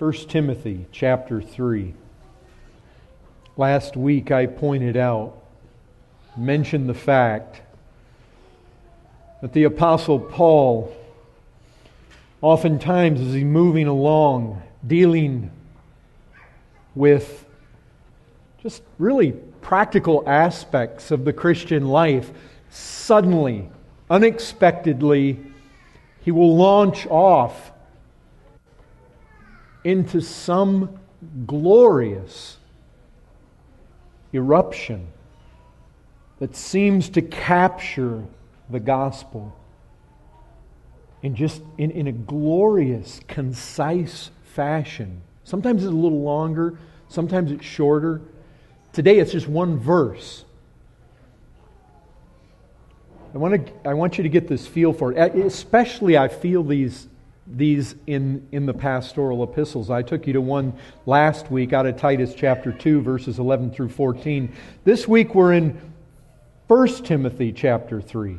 1 Timothy chapter 3. Last week I pointed out, mentioned the fact that the Apostle Paul, oftentimes as he's moving along, dealing with just really practical aspects of the Christian life, suddenly, unexpectedly, he will launch off into some glorious eruption that seems to capture the gospel in a glorious, concise fashion. Sometimes it's a little longer, sometimes it's shorter. Today it's just one verse. I want you to get this feel for it. Especially I feel these in the pastoral epistles. I took you to one last week out of Titus chapter 2, verses 11 through 14. This week we're in 1 Timothy chapter 3,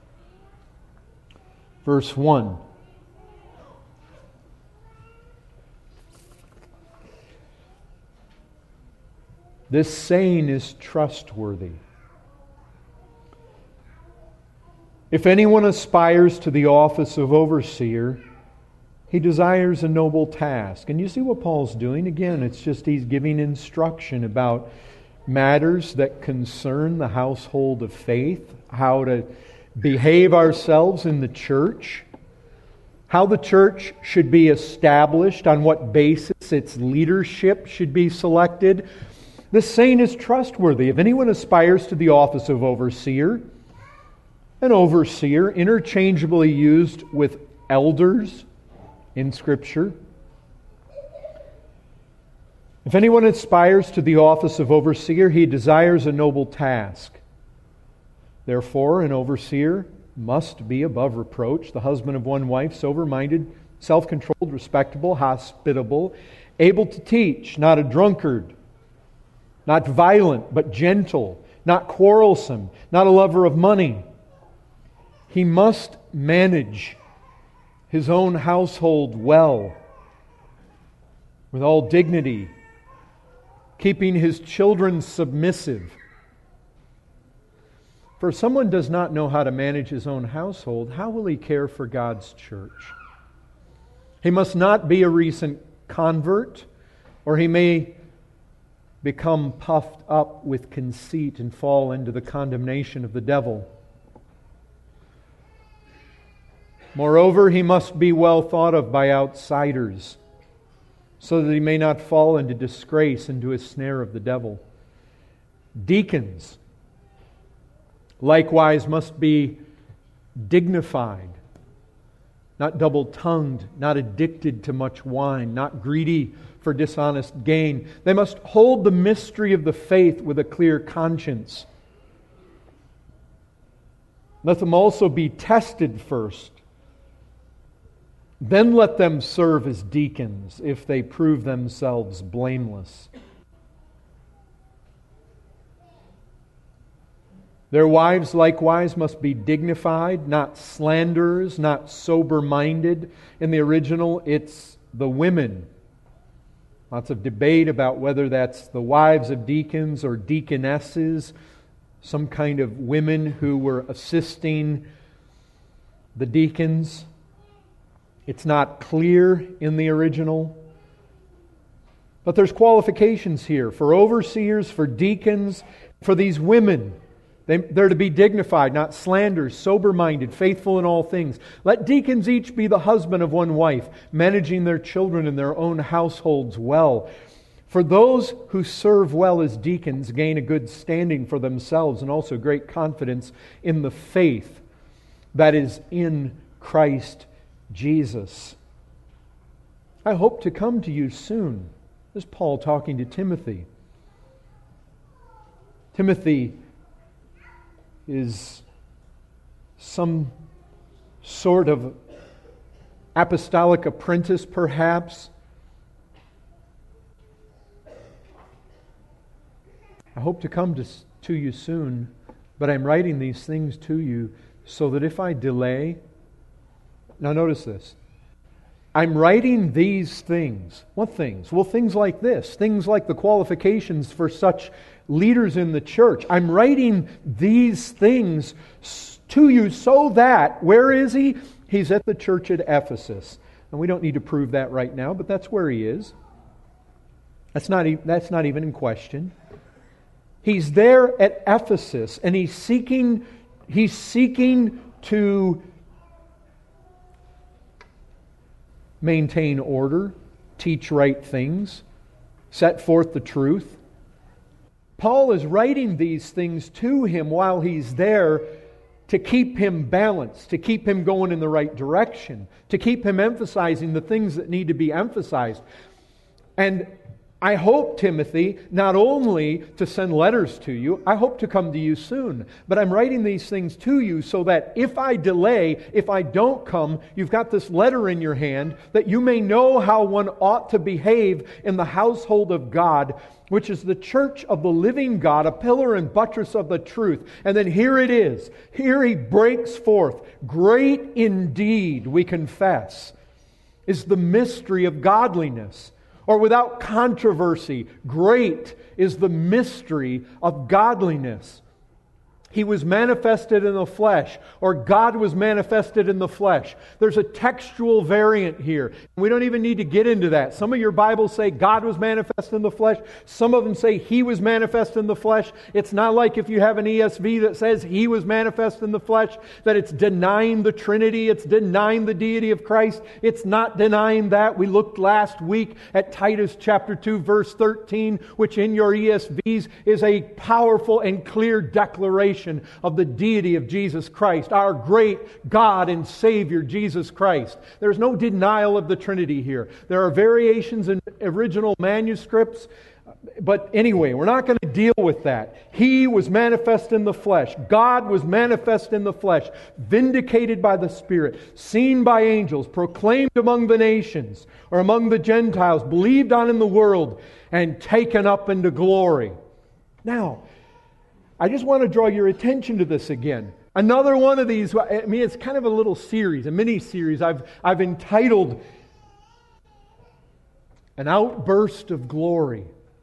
verse 1. This saying is trustworthy. If anyone aspires to the office of overseer, he desires a noble task. And you see what Paul's doing? Again, it's just he's giving instruction about matters that concern the household of faith, how to behave ourselves in the church, how the church should be established, on what basis its leadership should be selected. This saying is trustworthy. If anyone aspires to the office of overseer, an overseer, interchangeably used with elders in Scripture. If anyone aspires to the office of overseer, he desires a noble task. Therefore, an overseer must be above reproach, the husband of one wife, sober-minded, self-controlled, respectable, hospitable, able to teach, not a drunkard, not violent, but gentle, not quarrelsome, not a lover of money. He must manage his own household well, with all dignity, keeping his children submissive. For if someone does not know how to manage his own household, how will he care for God's church? He must not be a recent convert, or he may become puffed up with conceit and fall into the condemnation of the devil. Moreover, he must be well thought of by outsiders, so that he may not fall into disgrace, into a snare of the devil. Deacons, likewise, must be dignified, not double-tongued, not addicted to much wine, not greedy for dishonest gain. They must hold the mystery of the faith with a clear conscience. Let them also be tested first. Then let them serve as deacons if they prove themselves blameless. Their wives likewise must be dignified, not slanderers, not sober-minded. In the original, it's the women. Lots of debate about whether that's the wives of deacons or deaconesses, some kind of women who were assisting the deacons. It's not clear in the original. But there's qualifications here for overseers, for deacons, for these women. They're to be dignified, not slanderers, sober-minded, faithful in all things. Let deacons each be the husband of one wife, managing their children and their own households well. For those who serve well as deacons gain a good standing for themselves and also great confidence in the faith that is in Christ Jesus. I hope to come to you soon. This is Paul talking to Timothy. Timothy is some sort of apostolic apprentice, perhaps. I hope to come to you soon, but I'm writing these things to you so that if I delay, now notice this, I'm writing these things. What things? Well, things like this. Things like the qualifications for such leaders in the church. I'm writing these things to you so that, where is he? He's at the church at Ephesus. And we don't need to prove that right now, but that's where he is. That's not even in question. He's there at Ephesus, and he's seeking to maintain order, teach right things, set forth the truth. Paul is writing these things to him while he's there to keep him balanced, to keep him going in the right direction, to keep him emphasizing the things that need to be emphasized. And I hope, Timothy, not only to send letters to you, I hope to come to you soon. But I'm writing these things to you so that if I delay, if I don't come, you've got this letter in your hand that you may know how one ought to behave in the household of God, which is the church of the living God, a pillar and buttress of the truth. And then here it is. Here he breaks forth. Great indeed, we confess, is the mystery of godliness. Or without controversy, great is the mystery of godliness. He was manifested in the flesh, or God was manifested in the flesh. There's a textual variant here. We don't even need to get into that. Some of your Bibles say God was manifest in the flesh. Some of them say He was manifest in the flesh. It's not like if you have an ESV that says He was manifest in the flesh, that it's denying the Trinity, it's denying the deity of Christ. It's not denying that. We looked last week at Titus chapter 2, verse 13, which in your ESVs is a powerful and clear declaration of the deity of Jesus Christ, our great God and Savior, Jesus Christ. There's no denial of the Trinity here. There are variations in original manuscripts, but anyway, we're not going to deal with that. He was manifest in the flesh. God was manifest in the flesh, vindicated by the Spirit, seen by angels, proclaimed among the nations, or among the Gentiles, believed on in the world, and taken up into glory. Now, I just want to draw your attention to this again. Another one of these, I mean, it's kind of a little series, a mini-series I've entitled An Outburst of Glory.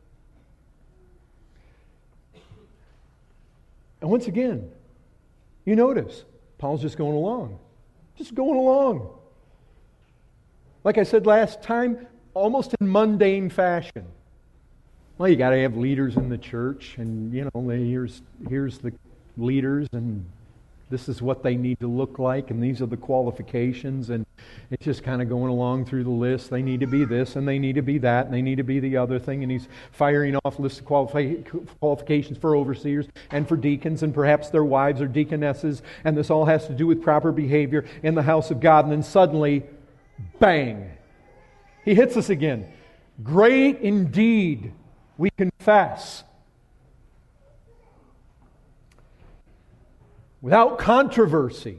And once again, you notice, Paul's just going along. Just going along. Like I said last time, almost in mundane fashion. Well, you got to have leaders in the church, and here's the leaders, and this is what they need to look like, and these are the qualifications, and it's just kind of going along through the list. They need to be this, and they need to be that, and they need to be the other thing, and he's firing off lists of qualifications for overseers and for deacons, and perhaps their wives or deaconesses, and this all has to do with proper behavior in the house of God, and then suddenly, bang! He hits us again. Great indeed, we confess, without controversy.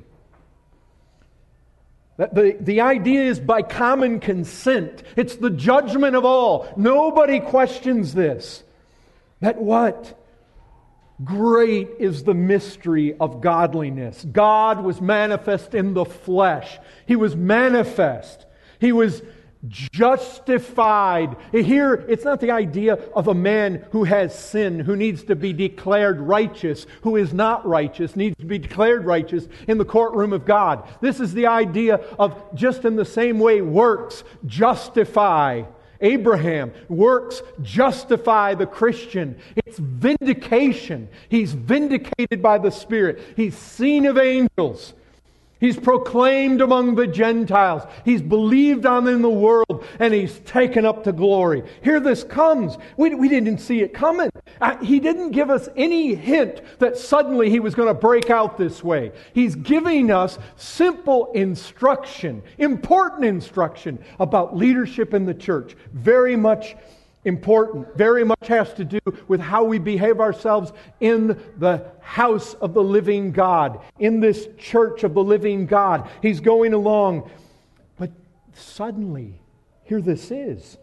The idea is by common consent. It's the judgment of all. Nobody questions this. That what? Great is the mystery of godliness. God was manifest in the flesh. He was manifest. He was justified. Here, it's not the idea of a man who has sin, who needs to be declared righteous, who is not righteous, needs to be declared righteous in the courtroom of God. This is the idea of just in the same way works justify Abraham, works justify the Christian. It's vindication. He's vindicated by the Spirit. He's seen of angels. He's proclaimed among the Gentiles. He's believed on in the world, and He's taken up to glory. Here this comes. We didn't see it coming. He didn't give us any hint that suddenly He was going to break out this way. He's giving us simple instruction, important instruction about leadership in the church. Very much important. Very much has to do with how we behave ourselves in the house of the living God, in this church of the living God. He's going along. But suddenly, here this is.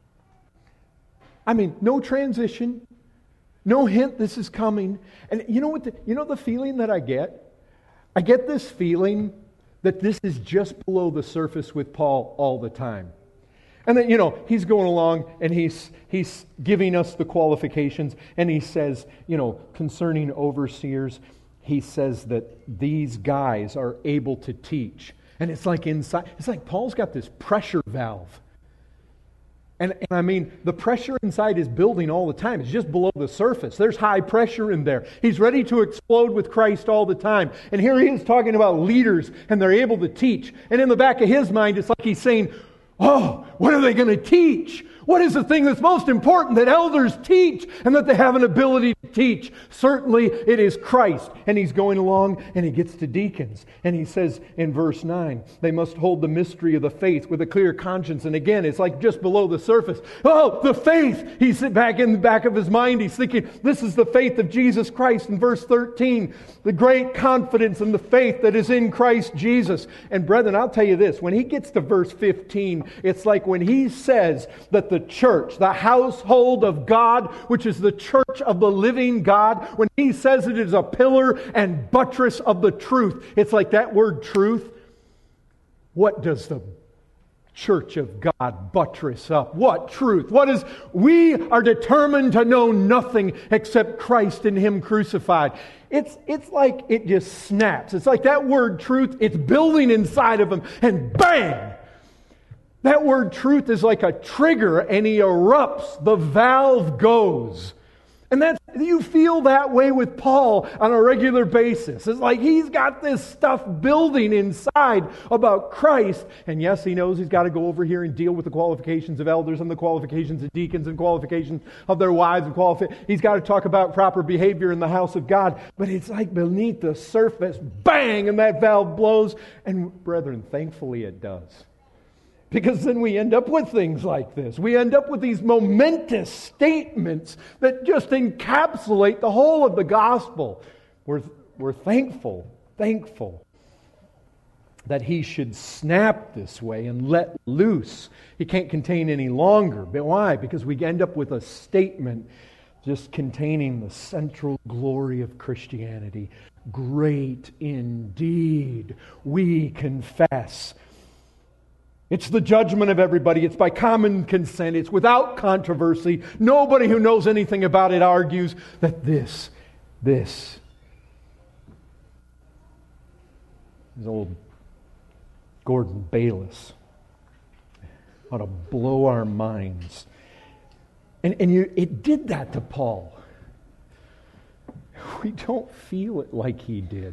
I mean, no transition, no hint this is coming. And you know what? You know the feeling that I get? I get this feeling that this is just below the surface with Paul all the time. And then, he's going along and he's giving us the qualifications, and he says, concerning overseers, he says that these guys are able to teach. And it's like Paul's got this pressure valve. And I mean, the pressure inside is building all the time. It's just below the surface. There's high pressure in there. He's ready to explode with Christ all the time. And here he is talking about leaders, and they're able to teach. And in the back of his mind, it's like he's saying, oh, what are they going to teach? What is the thing that's most important that elders teach and that they have an ability to teach? Certainly it is Christ. And he's going along and he gets to deacons. And he says in verse 9, they must hold the mystery of the faith with a clear conscience. And again, it's like just below the surface. Oh, the faith! He's back in the back of his mind. He's thinking, this is the faith of Jesus Christ. In verse 13, the great confidence in the faith that is in Christ Jesus. And brethren, I'll tell you this, when he gets to verse 15, it's like when he says that the church, the household of God, which is the church of the living God, when he says it is a pillar and buttress of the truth, it's like that word truth. What does the church of God buttress up? What truth? We are determined to know nothing except Christ and Him crucified. It's like it just snaps. It's like that word truth, it's building inside of him, and bang! That word truth is like a trigger, and he erupts. The valve goes. And you feel that way with Paul on a regular basis. It's like he's got this stuff building inside about Christ. And yes, he knows he's got to go over here and deal with the qualifications of elders and the qualifications of deacons and qualifications of their wives. And he's got to talk about proper behavior in the house of God. But it's like beneath the surface, bang, and that valve blows. And brethren, thankfully it does. Because then we end up with things like this. We end up with these momentous statements that just encapsulate the whole of the gospel. We're thankful that he should snap this way and let loose. He can't contain any longer. But why? Because we end up with a statement just containing the central glory of Christianity. Great indeed, we confess. It's the judgment of everybody. It's by common consent. It's without controversy. Nobody who knows anything about it argues that this is old Gordon Bayless ought to blow our minds. And it did that to Paul. We don't feel it like he did.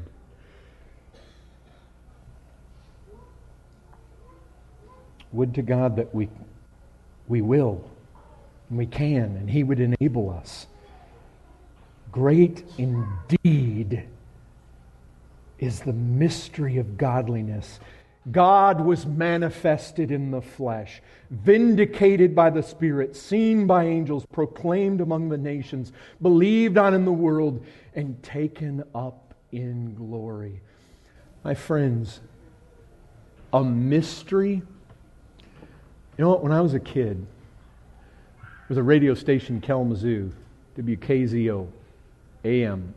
Would to God that we will, and we can, and He would enable us. Great indeed is the mystery of godliness. God was manifested in the flesh, vindicated by the Spirit, seen by angels, proclaimed among the nations, believed on in the world, and taken up in glory. My friends, a mystery. You know what? When I was a kid, there was a radio station in Kalamazoo, WKZO, AM.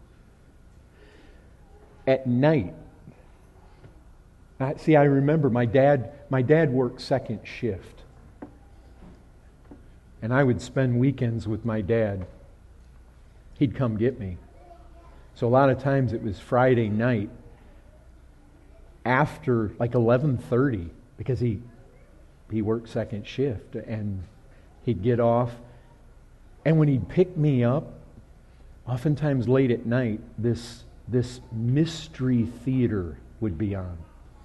At night, I remember my dad worked second shift. And I would spend weekends with my dad. He'd come get me. So a lot of times it was Friday night after like 11:30 because he worked second shift, and he'd get off. And when he'd pick me up, oftentimes late at night, this mystery theater would be on.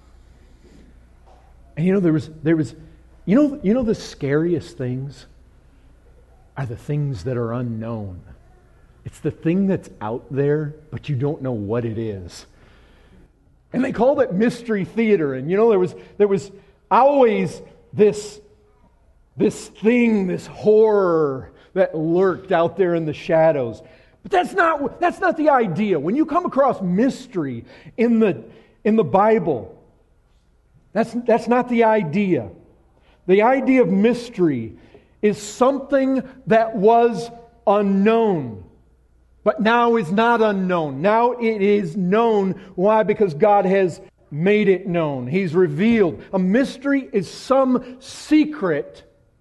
And there was the scariest things are the things that are unknown. It's the thing that's out there, but you don't know what it is. And they called it mystery theater. And there was always this thing, this horror that lurked out there in the shadows. But that's not the idea. When you come across mystery in the Bible, that's not the idea. The idea of mystery is something that was unknown, but now is not unknown. Now it is known. Why? Because God has made it known. He's revealed. A mystery is some secret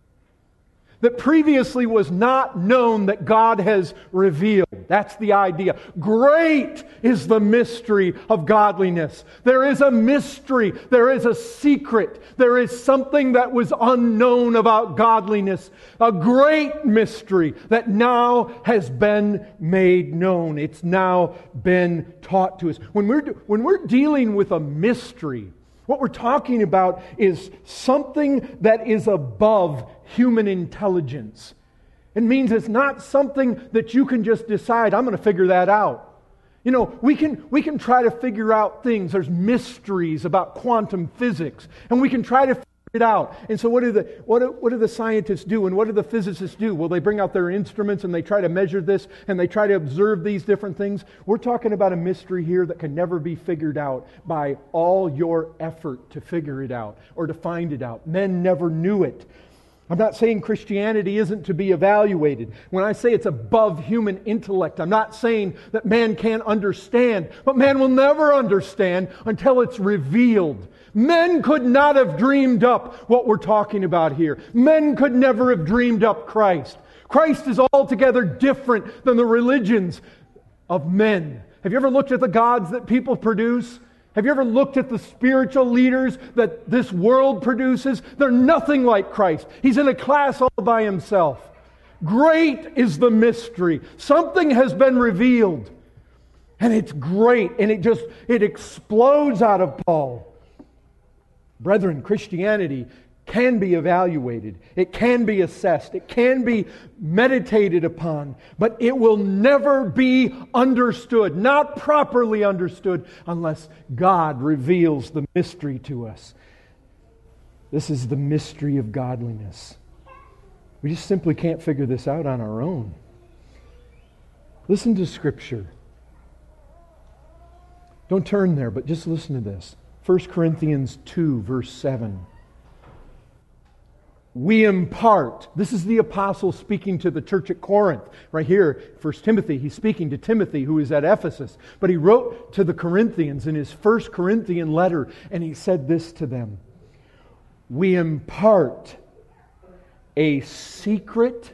that previously was not known that God has revealed. That's the idea. Great is the mystery of godliness. There is a mystery. There is a secret. There is something that was unknown about godliness. A great mystery that now has been made known. It's now been taught to us. When we're dealing with a mystery, what we're talking about is something that is above human intelligence. It means it's not something that you can just decide, I'm going to figure that out. You know, we can try to figure out things. There's mysteries about quantum physics, and we can try to figure it out. And so what do the scientists do, and what do the physicists do? Well, they bring out their instruments and they try to measure this and they try to observe these different things. We're talking about a mystery here that can never be figured out by all your effort to figure it out or to find it out. Men never knew it. I'm not saying Christianity isn't to be evaluated. When I say it's above human intellect, I'm not saying that man can't understand, but man will never understand until it's revealed. Men could not have dreamed up what we're talking about here. Men could never have dreamed up Christ. Christ is altogether different than the religions of men. Have you ever looked at the gods that people produce? Have you ever looked at the spiritual leaders that this world produces? They're nothing like Christ. He's in a class all by himself. Great is the mystery. Something has been revealed. And it's great. And it explodes out of Paul. Brethren, Christianity can be evaluated. It can be assessed. It can be meditated upon. But it will never be understood, not properly understood, unless God reveals the mystery to us. This is the mystery of godliness. We just simply can't figure this out on our own. Listen to Scripture. Don't turn there, but just listen to this. 1 Corinthians 2, verse 7. We impart. This is the apostle speaking to the church at Corinth. Right here, 1 Timothy, he's speaking to Timothy who is at Ephesus. But he wrote to the Corinthians in his 1 Corinthian letter, and he said this to them. We impart a secret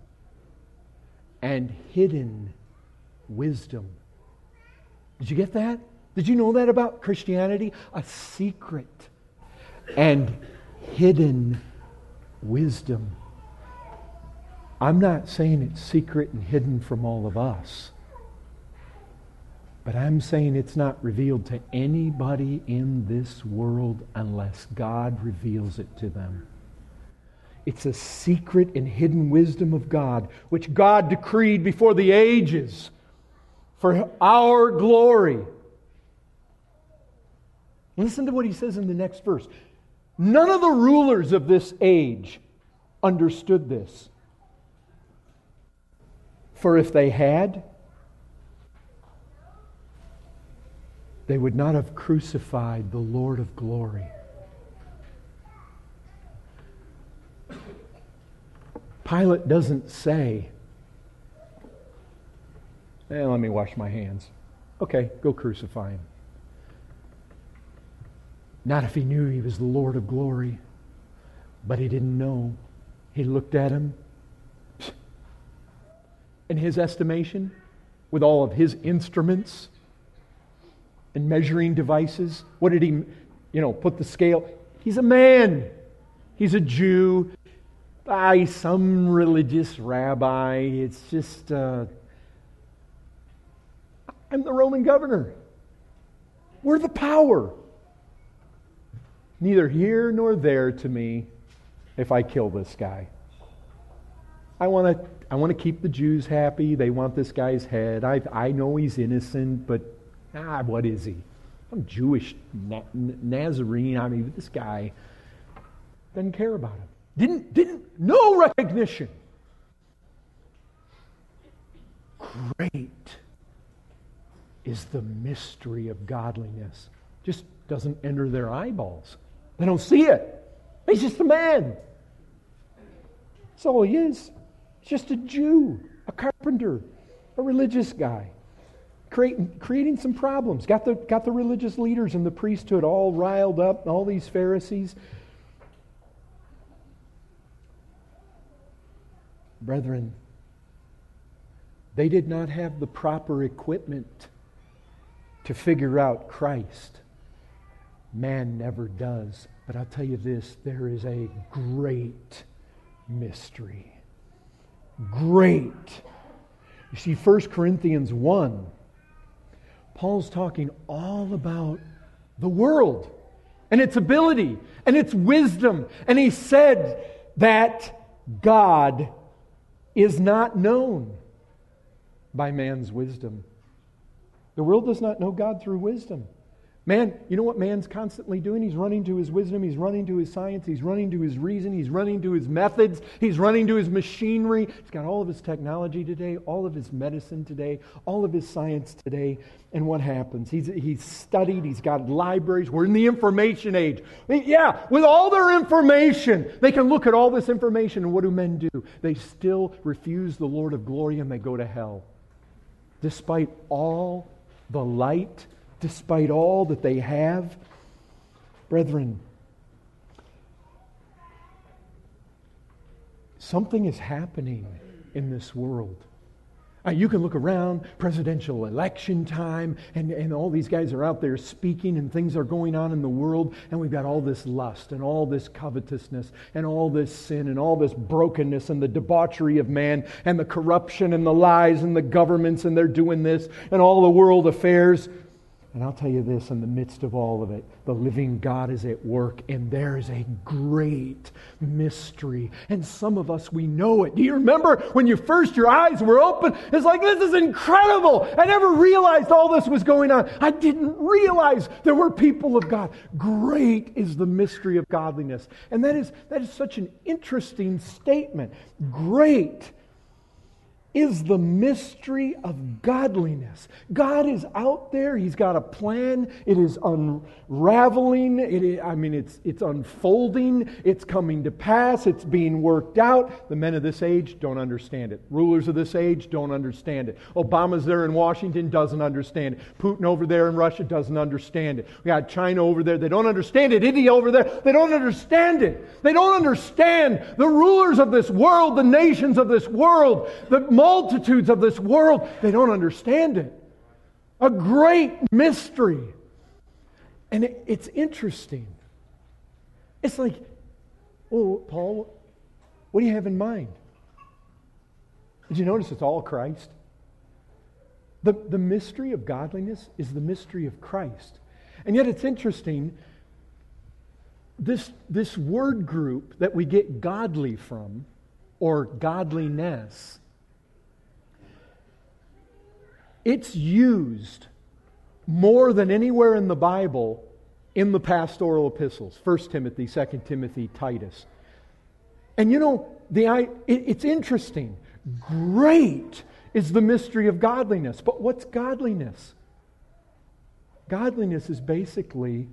and hidden wisdom. Did you get that? Did you know that about Christianity? A secret and hidden wisdom. I'm not saying it's secret and hidden from all of us, but I'm saying it's not revealed to anybody in this world unless God reveals it to them. It's a secret and hidden wisdom of God, which God decreed before the ages for our glory. Listen to what he says in the next verse. None of the rulers of this age understood this. For if they had, they would not have crucified the Lord of glory. Pilate doesn't say, let me wash my hands. Okay, go crucify him. Not if he knew he was the Lord of glory. But he didn't know. He looked at him. In his estimation, with all of his instruments and measuring devices, what did he, put the scale? He's a man. He's a Jew. He's some religious rabbi. It's just, I'm the Roman governor. We're the power. Neither here nor there to me if I kill this guy. I want to keep the Jews happy. They want this guy's head. I know he's innocent, but what is he? I'm Jewish Nazarene. I mean, this guy doesn't care about him. No recognition. Great is the mystery of godliness. Just doesn't enter their eyeballs. They don't see it. He's just a man. That's all he is. He's just a Jew, a carpenter, a religious guy. creating some problems. Got the religious leaders and the priesthood all riled up, all these Pharisees. Brethren, they did not have the proper equipment to figure out Christ. Man never does. But I'll tell you this, there is a great mystery. Great. You see, 1 Corinthians 1, Paul's talking all about the world and its ability and its wisdom. And he said that God is not known by man's wisdom. The world does not know God through wisdom. Man, you know what man's constantly doing? He's running to his wisdom, he's running to his science, he's running to his reason, he's running to his methods, he's running to his machinery. He's got all of his technology today, all of his medicine today, all of his science today. And what happens? He's studied, he's got libraries. We're in the information age. Yeah, with all their information, they can look at all this information, and what do men do? They still refuse the Lord of glory and they go to hell. Despite all the light, despite all that they have. Brethren, something is happening in this world. You can look around, presidential election time, and all these guys are out there speaking, and things are going on in the world, and we've got all this lust, and all this covetousness, and all this sin, and all this brokenness, and the debauchery of man, and the corruption, and the lies, and the governments, and they're doing this, and all the world affairs. And I'll tell you this, in the midst of all of it, the living God is at work, and there is a great mystery. And some of us, we know it. Do you remember when your eyes were open? It's like, this is incredible. I never realized all this was going on. I didn't realize there were people of God. Great is the mystery of godliness. And that is such an interesting statement. Great is the mystery of godliness. God is out there. He's got a plan. It is unraveling. It's unfolding. It's coming to pass. It's being worked out. The men of this age don't understand it. Rulers of this age don't understand it. Obama's there in Washington, doesn't understand it. Putin over there in Russia doesn't understand it. We got China over there. They don't understand it. India over there. They don't understand it. They don't understand the rulers of this world, the nations of this world, the multitudes of this world. They don't understand it. A great mystery. And it's interesting. It's like, oh, Paul, what do you have in mind? Did you notice it's all Christ? The mystery of godliness is the mystery of Christ. And yet it's interesting, this word group that we get godly from, or godliness, it's used more than anywhere in the Bible in the pastoral epistles. 1 Timothy, 2 Timothy, Titus. And you know, it's interesting. Great is the mystery of godliness. But what's godliness? Godliness is basically,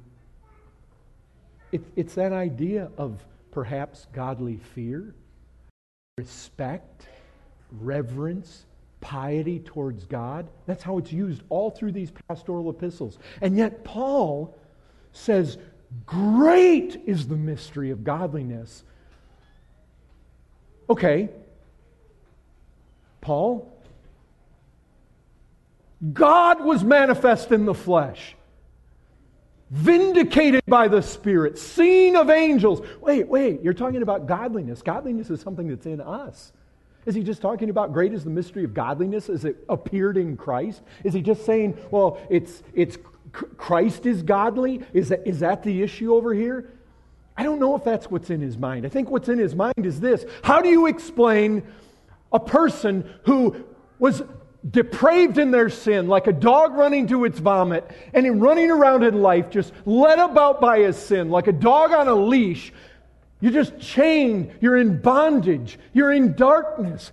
it's that idea of perhaps godly fear, respect, reverence, piety towards God. That's how it's used all through these pastoral epistles. And yet Paul says, great is the mystery of godliness. Okay, Paul, God was manifest in the flesh, vindicated by the Spirit, seen of angels. Wait, you're talking about godliness. Godliness is something that's in us. Is he just talking about great is the mystery of godliness as it appeared in Christ? Is he just saying, well, it's Christ is godly? Is that the issue over here? I don't know if that's what's in his mind. I think what's in his mind is this. How do you explain a person who was depraved in their sin, like a dog running to its vomit, and in running around in life just led about by his sin, like a dog on a leash? You're just chained. You're in bondage. You're in darkness.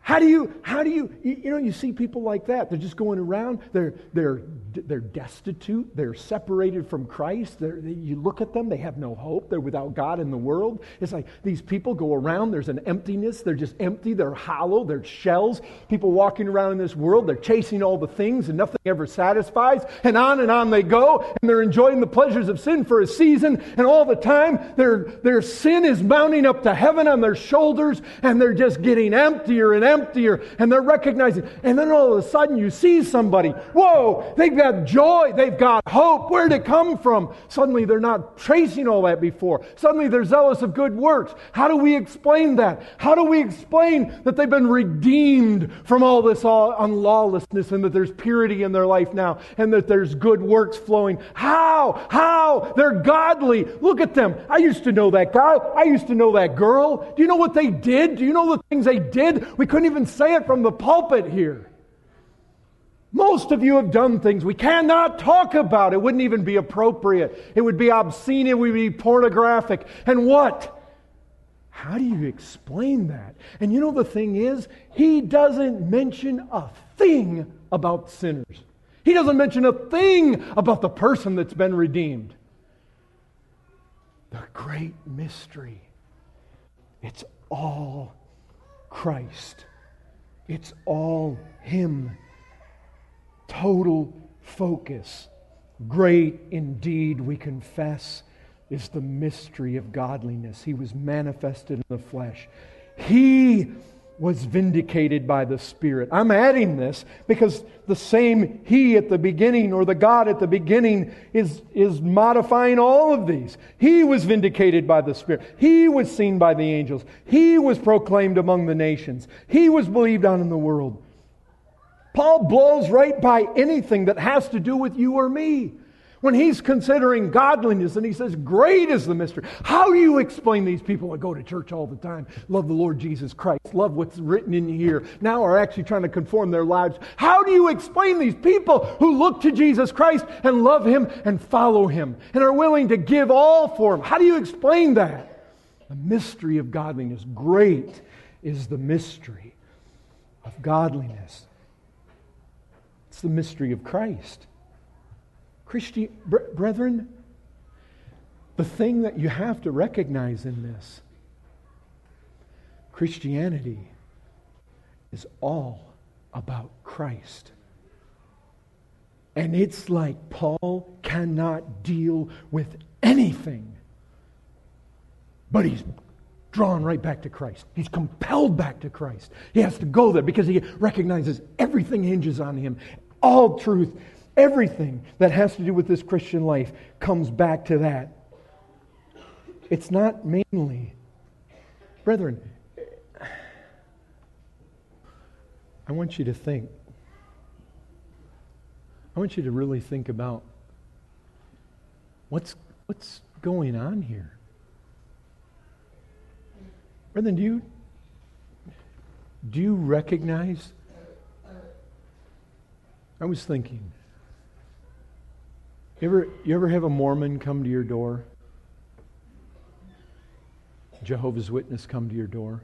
How do you see people like that? They're just going around. They're destitute. They're separated from Christ. You look at them, they have no hope. They're without God in the world. It's like these people go around, there's an emptiness. They're just empty. They're hollow. They're shells. People walking around in this world, they're chasing all the things and nothing ever satisfies. And on they go, and they're enjoying the pleasures of sin for a season, and all the time their sin is mounting up to heaven on their shoulders, and they're just getting emptier and emptier, and they're recognizing, and then all of a sudden you see somebody, whoa, they've got joy, they've got hope. Where'd it come from? Suddenly they're not tracing all that before. Suddenly they're zealous of good works. How do we explain that? How do we explain that they've been redeemed from all this unlawlessness, and that there's purity in their life now, and that there's good works flowing? How? They're godly. Look at them. I used to know that guy. I used to know that girl. Do you know what they did? Do you know the things they did? We couldn't even say it from the pulpit here. Most of you have done things we cannot talk about. It wouldn't even be appropriate. It would be obscene. It would be pornographic. And what? How do you explain that? And you know the thing is, he doesn't mention a thing about sinners. He doesn't mention a thing about the person that's been redeemed. The great mystery. It's all Christ. It's all Him. Total focus. Great indeed, we confess, is the mystery of godliness. He was manifested in the flesh. He was vindicated by the Spirit. I'm adding this because the same He at the beginning, or the God at the beginning, is modifying all of these. He was vindicated by the Spirit. He was seen by the angels. He was proclaimed among the nations. He was believed on in the world. Paul blows right by anything that has to do with you or me. When he's considering godliness, and he says, great is the mystery. How do you explain these people that go to church all the time, love the Lord Jesus Christ, love what's written in here, now are actually trying to conform their lives? How do you explain these people who look to Jesus Christ and love Him and follow Him and are willing to give all for Him? How do you explain that? The mystery of godliness. Great is the mystery of godliness. It's the mystery of Christ. Brethren, the thing that you have to recognize in this, Christianity is all about Christ. And it's like Paul cannot deal with anything, but he's drawn right back to Christ. He's compelled back to Christ. He has to go there because he recognizes everything hinges on Him. All truth, everything that has to do with this Christian life comes back to that. It's not mainly. Brethren, I want you to think. I want you to really think about what's going on here. Brethren, do you recognize? I was thinking, you ever have a Mormon come to your door? Jehovah's Witness come to your door?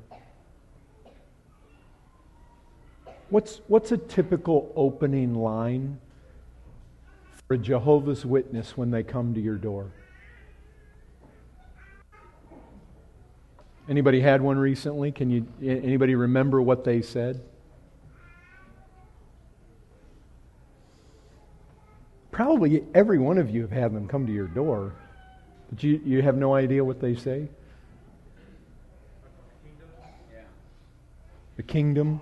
What's a typical opening line for a Jehovah's Witness when they come to your door? Anybody had one recently? Anybody remember what they said? Probably every one of you have had them come to your door, but you have no idea what they say? The kingdom.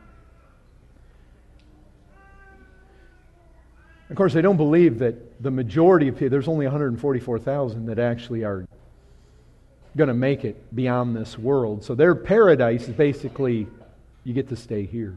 Of course, they don't believe that the majority of people, there's only 144,000 that actually are going to make it beyond this world. So their paradise is basically, you get to stay here.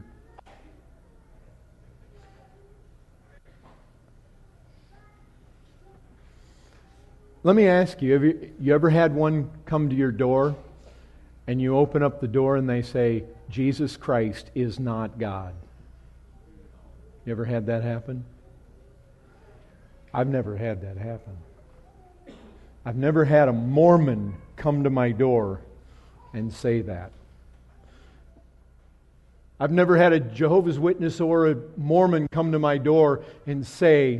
Let me ask you, have you ever had one come to your door and you open up the door and they say, Jesus Christ is not God? You ever had that happen? I've never had that happen. I've never had a Mormon come to my door and say that. I've never had a Jehovah's Witness or a Mormon come to my door and say,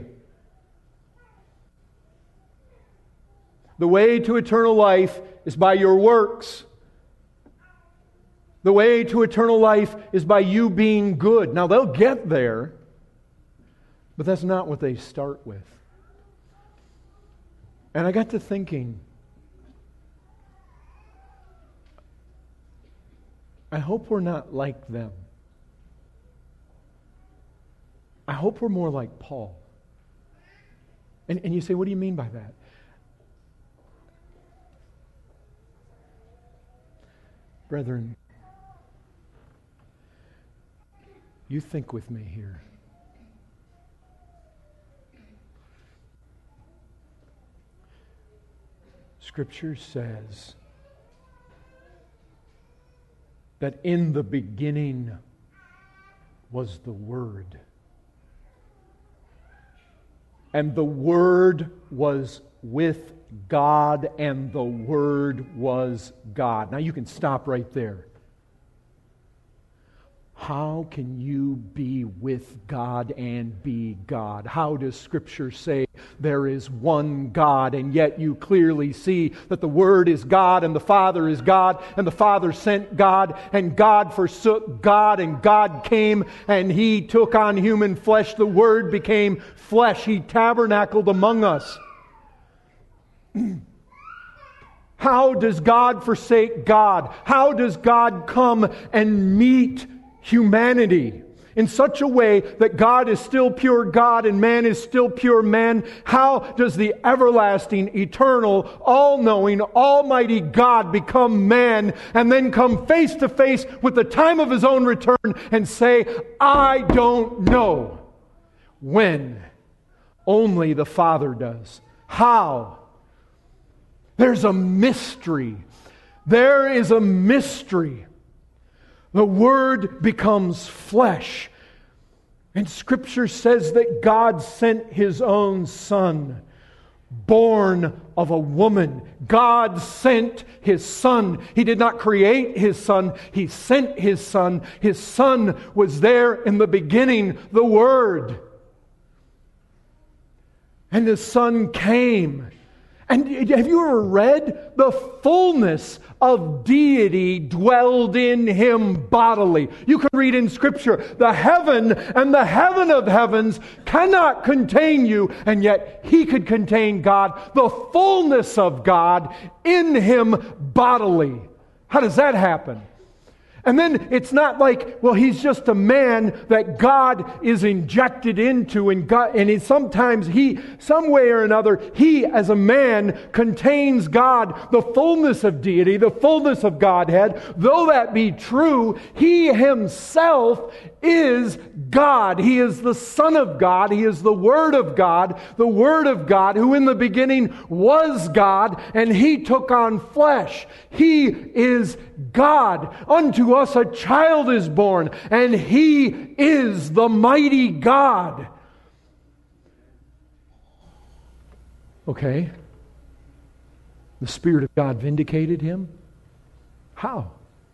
the way to eternal life is by your works. The way to eternal life is by you being good. Now, they'll get there, but that's not what they start with. And I got to thinking, I hope we're not like them. I hope we're more like Paul. And you say, what do you mean by that? Brethren, you think with me here. Scripture says that in the beginning was the Word. And the Word was with God, and the Word was God. Now you can stop right there. How can you be with God and be God? How does Scripture say there is one God, and yet you clearly see that the Word is God, and the Father is God, and the Father sent God, and God forsook God, and God came, and He took on human flesh. The Word became flesh. He tabernacled among us. How does God forsake God? How does God come and meet humanity in such a way that God is still pure God and man is still pure man? How does the everlasting, eternal, all-knowing, almighty God become man and then come face to face with the time of His own return and say, I don't know when? Only the Father does. How? There's a mystery. There is a mystery. The Word becomes flesh. And Scripture says that God sent His own Son, born of a woman. God sent His Son. He did not create His Son. He sent His Son. His Son was there in the beginning, the Word. And the Son came. And have you ever read? The fullness of deity dwelled in Him bodily. You can read in Scripture, the heaven and the heaven of heavens cannot contain you, and yet He could contain God. The fullness of God in Him bodily. How does that happen? And then it's not like, well, He's just a man that God is injected into, and sometimes some way or another, He as a man contains God, the fullness of deity, the fullness of Godhead. Though that be true, He Himself is God. He is the Son of God. He is the Word of God, who in the beginning was God, and He took on flesh. He is God. Unto us a child is born, and He is the mighty God. Okay. The Spirit of God vindicated Him. How?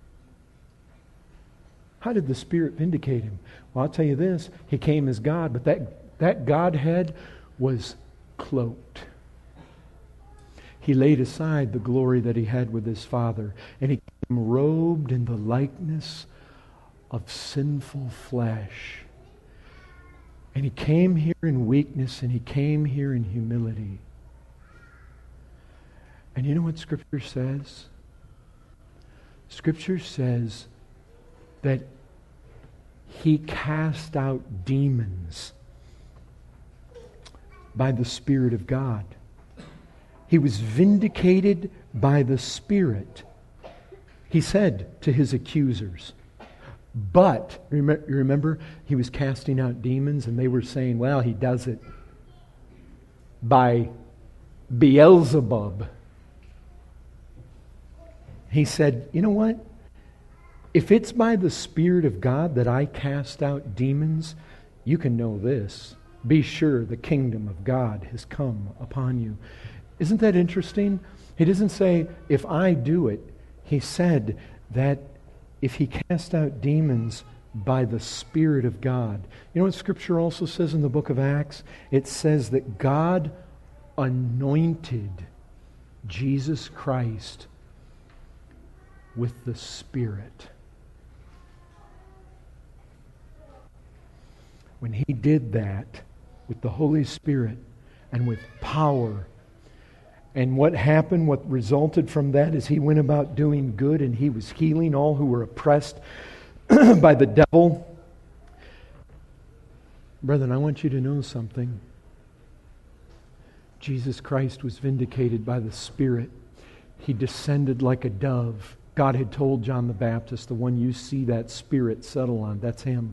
How did the Spirit vindicate Him? Well, I'll tell you this. He came as God, but that Godhead was cloaked. He laid aside the glory that He had with His Father, and He came robed in the likeness of sinful flesh. And He came here in weakness, and He came here in humility. And you know what Scripture says? Scripture says that He cast out demons by the Spirit of God. He was vindicated by the Spirit. He said to His accusers, but, remember, He was casting out demons, and they were saying, well, He does it by Beelzebub. He said, you know what? If it's by the Spirit of God that I cast out demons, you can know this. Be sure the kingdom of God has come upon you. Isn't that interesting? He doesn't say, if I do it. He said that if He cast out demons by the Spirit of God. You know what Scripture also says in the book of Acts? It says that God anointed Jesus Christ with the Spirit. When He did that with the Holy Spirit and with power, and what happened, what resulted from that is He went about doing good, and He was healing all who were oppressed by the devil. Brethren, I want you to know something. Jesus Christ was vindicated by the Spirit. He descended like a dove. God had told John the Baptist, the one you see that Spirit settle on, that's Him.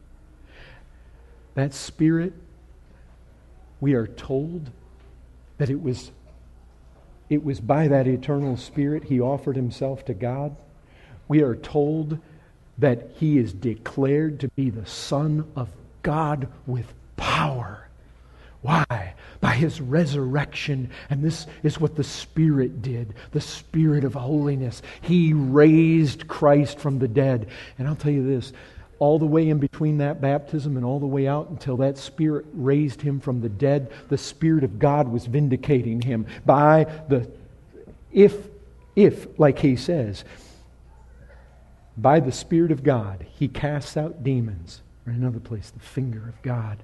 That Spirit, we are told that it was by that eternal Spirit He offered Himself to God. We are told that He is declared to be the Son of God with power. Why? By His resurrection. And this is what the Spirit did. The Spirit of holiness. He raised Christ from the dead. And I'll tell you this, all the way in between that baptism and all the way out until that Spirit raised Him from the dead, the Spirit of God was vindicating Him by the, if, like He says, by the Spirit of God, He casts out demons. Or in another place, the finger of God.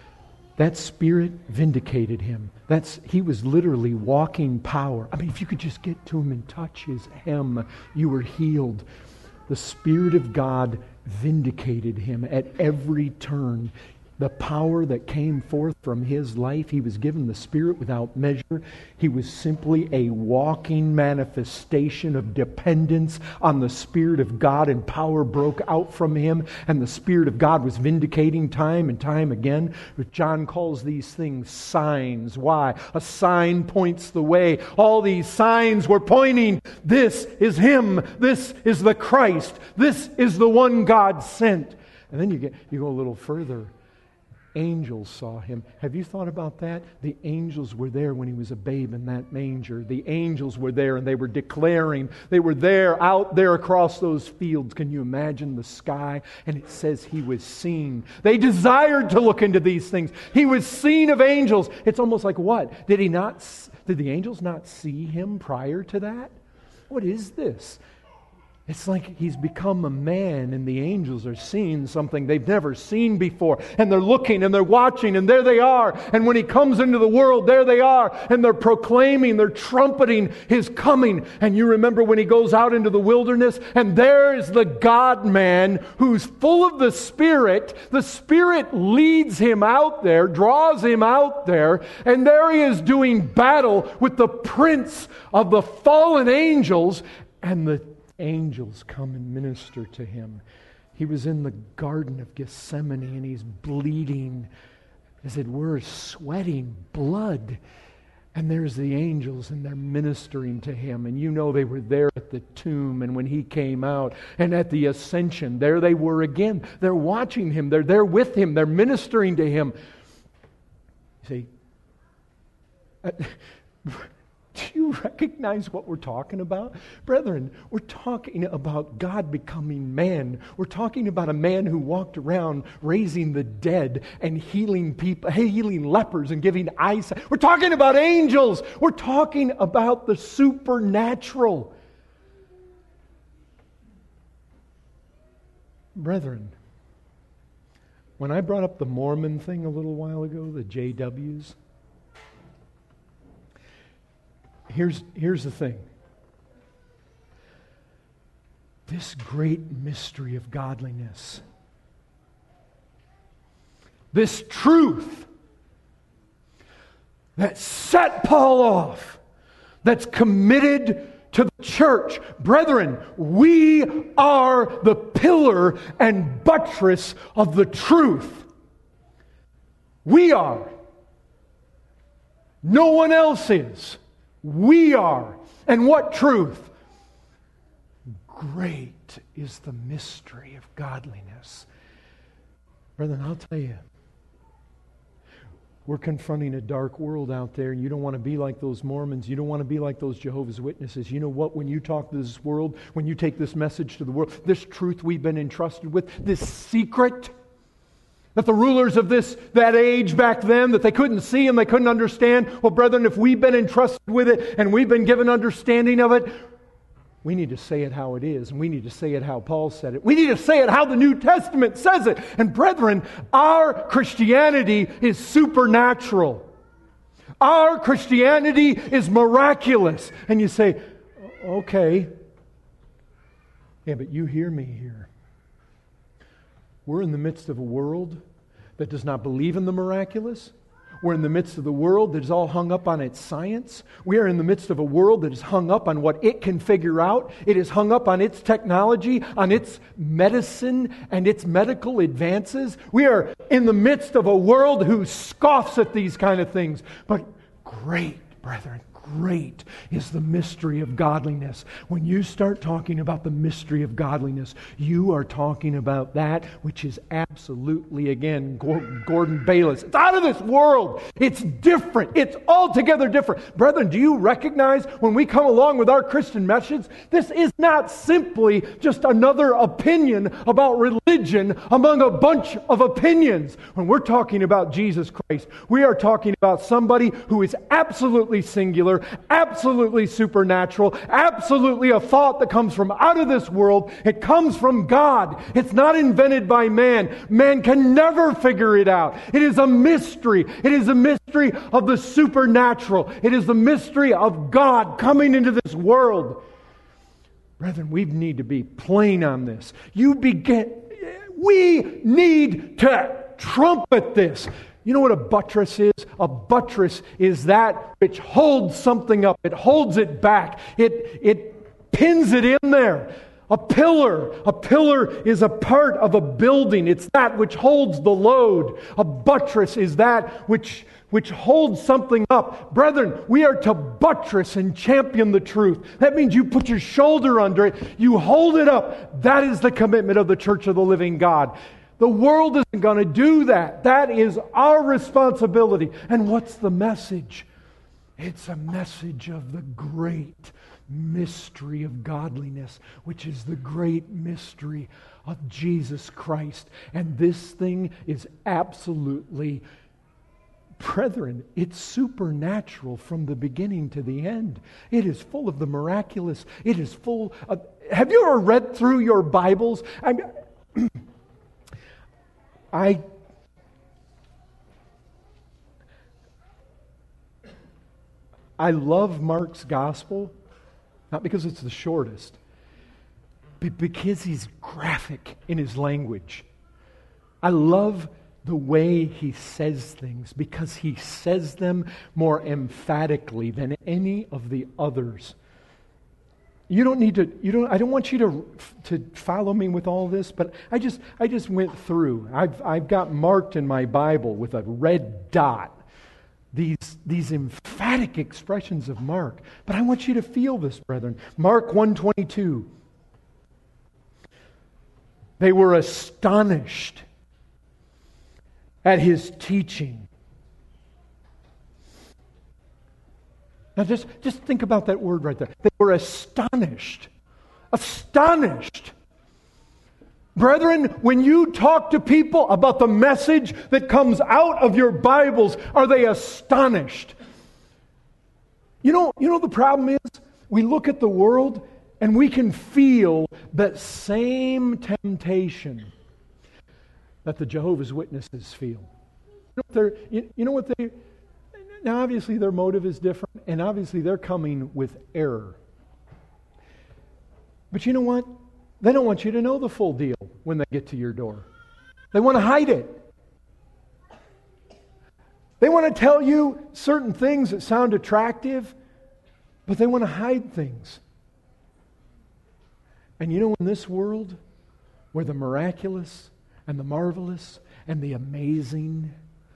That Spirit vindicated Him. He was literally walking power. I mean, if you could just get to Him and touch His hem, you were healed. The Spirit of God vindicated Him at every turn. The power that came forth from His life, He was given the Spirit without measure. He was simply a walking manifestation of dependence on the Spirit of God, and power broke out from Him, and the Spirit of God was vindicating time and time again. But John calls these things signs. Why? A sign points the way. All these signs were pointing, this is Him. This is the Christ. This is the one God sent. And then you go a little further. Angels saw Him. Have you thought about that? The angels were there when He was a babe in that manger. The angels were there and they were declaring. They were there, out there across those fields. Can you imagine the sky? And it says He was seen. They desired to look into these things. He was seen of angels. It's almost like what? Did the angels not see Him prior to that? What is this? It's like He's become a man and the angels are seeing something they've never seen before. And they're looking and they're watching and there they are. And when He comes into the world, there they are. And they're proclaiming, they're trumpeting His coming. And you remember when He goes out into the wilderness and there is the God-man who's full of the Spirit. The Spirit leads Him out there, draws Him out there. And there He is doing battle with the prince of the fallen angels. And the angels come and minister to Him. He was in the Garden of Gethsemane and He's bleeding, as it were, sweating blood. And there's the angels and they're ministering to Him. And you know they were there at the tomb and when He came out and at the ascension, there they were again. They're watching Him. They're there with Him. They're ministering to Him. You see, do you recognize what we're talking about? Brethren, we're talking about God becoming man. We're talking about a man who walked around raising the dead and healing people, healing lepers and giving eyesight. We're talking about angels. We're talking about the supernatural. Brethren, when I brought up the Mormon thing a little while ago, the JWs, Here's the thing. This great mystery of godliness, this truth that set Paul off, that's committed to the church. Brethren, we are the pillar and buttress of the truth. We are. No one else is. We are. And what truth? Great is the mystery of godliness. Brethren, I'll tell you, We're confronting a dark world out there, and you don't want to be like those Mormons. You don't want to be like those Jehovah's Witnesses. You know what? When you talk to this world, when you take this message to the world, this truth we've been entrusted with, this secret that the rulers of that age back then, that they couldn't see and they couldn't understand. Well, brethren, if we've been entrusted with it and we've been given understanding of it, we need to say it how it is, and we need to say it how Paul said it. We need to say it how the New Testament says it. And brethren, our Christianity is supernatural. Our Christianity is miraculous. And you say, okay, yeah, but you hear me here. We're in the midst of a world that does not believe in the miraculous. We're in the midst of the world that is all hung up on its science. We are in the midst of a world that is hung up on what it can figure out. It is hung up on its technology, on its medicine and its medical advances. We are in the midst of a world who scoffs at these kind of things. But great, brethren, great is the mystery of godliness. When you start talking about the mystery of godliness, you are talking about that which is absolutely, again, Gordon Bayless. It's out of this world. It's different. It's altogether different. Brethren, do you recognize when we come along with our Christian message, this is not simply just another opinion about religion among a bunch of opinions. When we're talking about Jesus Christ, we are talking about somebody who is absolutely singular, absolutely supernatural, absolutely a thought that comes from out of this world. It comes from God. It's not invented by man. Man can never figure it out. It is a mystery. It is a mystery of the supernatural. It is the mystery of God coming into this world. Brethren, we need to be plain on this. We need to trumpet this. You know what a buttress is? A buttress is that which holds something up. It holds it back. It pins it in there. A pillar is a part of a building. It's that which holds the load. A buttress is that which holds something up. Brethren, we are to buttress and champion the truth. That means you put your shoulder under it. You hold it up. That is the commitment of the Church of the Living God. The world isn't going to do that. That is our responsibility. And what's the message? It's a message of the great mystery of godliness, which is the great mystery of Jesus Christ. And this thing is absolutely, brethren, it's supernatural from the beginning to the end. It is full of the miraculous. It is full of... Have you ever read through your Bibles? I love Mark's gospel, not because it's the shortest, but because he's graphic in his language. I love the way he says things because he says them more emphatically than any of the others. I don't want you to follow me with all this, but I just went through. I've got marked in my Bible with a red dot these emphatic expressions of Mark. But I want you to feel this, brethren. Mark 1:22. They were astonished at his teaching. Now just think about that word right there. They were astonished. Astonished. Brethren, when you talk to people about the message that comes out of your Bibles, are they astonished? You know the problem is, we look at the world and we can feel that same temptation that the Jehovah's Witnesses feel. Now, obviously, their motive is different, and obviously, they're coming with error. But you know what? They don't want you to know the full deal when they get to your door. They want to hide it. They want to tell you certain things that sound attractive, but they want to hide things. And you know, in this world, where the miraculous and the marvelous and the amazing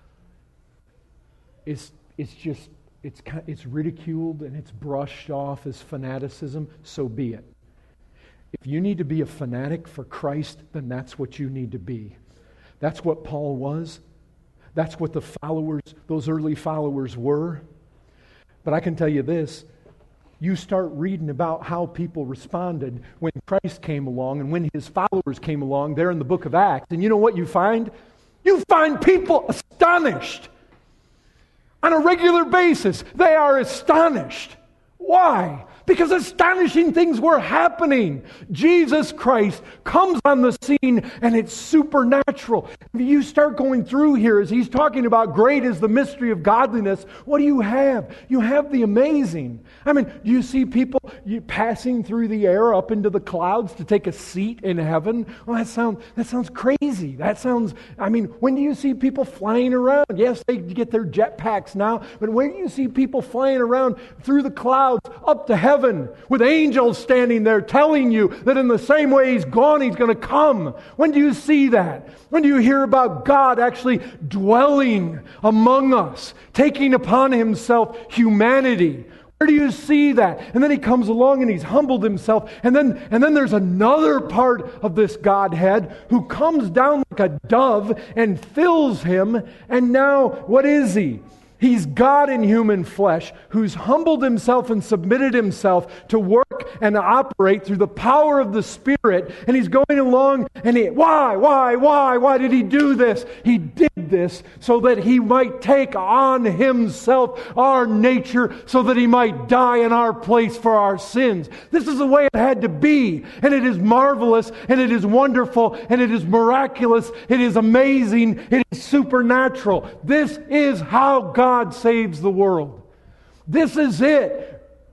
it's ridiculed and it's brushed off as fanaticism, so be it. If you need to be a fanatic for Christ, then that's what you need to be. That's what Paul was. That's what the followers, those early followers were. But I can tell you this, you start reading about how people responded when Christ came along and when His followers came along there in the book of Acts. And you know what you find? You find people astonished. On a regular basis, they are astonished. Why? Because astonishing things were happening. Jesus Christ comes on the scene and it's supernatural. If you start going through here as He's talking about great is the mystery of godliness, what do you have? You have the amazing. I mean, do you see people passing through the air up into the clouds to take a seat in heaven? Well, that sounds crazy. When do you see people flying around? Yes, they get their jetpacks now, but when do you see people flying around through the clouds up to heaven with angels standing there telling you that in the same way He's gone, He's going to come? When do you see that? When do you hear about God actually dwelling among us, taking upon Himself humanity? Where do you see that? And then He comes along and He's humbled Himself. And then there's another part of this Godhead who comes down like a dove and fills Him. And now, what is He? He's God in human flesh who's humbled Himself and submitted Himself to work and operate through the power of the Spirit. And He's going along and why did He do this? He did this so that He might take on Himself our nature, so that He might die in our place for our sins. This is the way it had to be. And it is marvelous, and it is wonderful, and it is miraculous, it is amazing, it is supernatural. This is how God saves the world. This is it.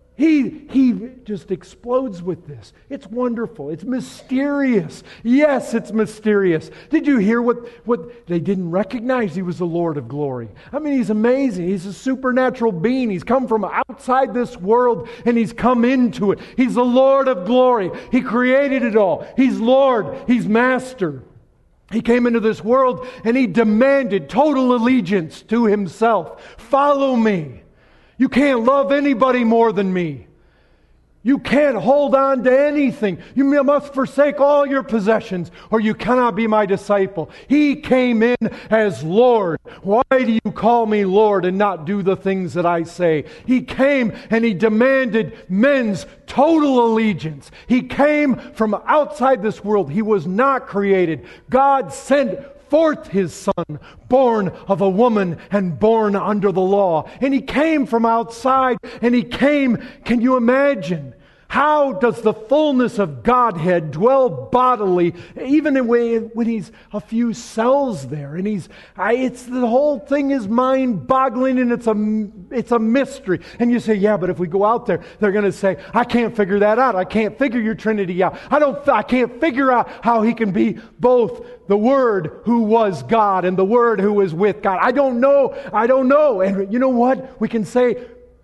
He just explodes with this. It's wonderful. It's mysterious. Yes, it's mysterious. Did you hear what they didn't recognize? He was the Lord of glory. I mean, He's amazing. He's a supernatural being. He's come from outside this world and He's come into it. He's the Lord of glory. He created it all. He's Lord. He's Master. He came into this world and He demanded total allegiance to Himself. Follow me. You can't love anybody more than me. You can't hold on to anything. You must forsake all your possessions, or you cannot be my disciple. He came in as Lord. Why do you call me Lord and not do the things that I say? He came and He demanded men's total allegiance. He came from outside this world. He was not created. God sent forth His Son, born of a woman and born under the law. And He came from outside, and He came, can you imagine? How does the fullness of Godhead dwell bodily, even when He's a few cells there? And the whole thing is mind-boggling, and it's a mystery. And you say, yeah, but if we go out there, they're going to say, I can't figure that out. I can't figure your Trinity out. I can't figure out how He can be both the Word who was God and the Word who was with God. I don't know. And you know what? We can say,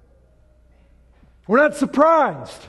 we're not surprised.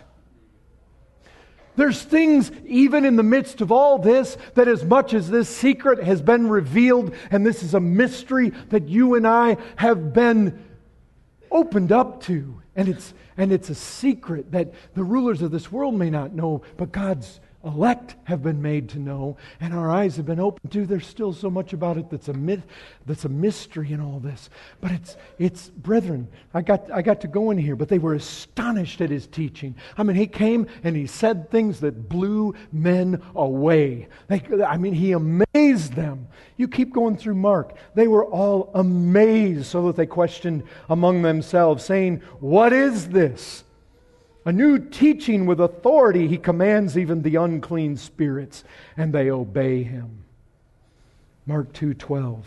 There's things, even in the midst of all this, that as much as this secret has been revealed, and this is a mystery that you and I have been opened up to, and it's a secret that the rulers of this world may not know, but God's elect have been made to know, and our eyes have been opened to. There's still so much about it that's a myth, that's a mystery in all this. But it's brethren, I got to go in here, but they were astonished at His teaching. I mean, He came and He said things that blew men away. He amazed them. You keep going through Mark. They were all amazed, so that they questioned among themselves, saying, what is this? A new teaching with authority. He commands even the unclean spirits, and they obey Him. Mark 2:12.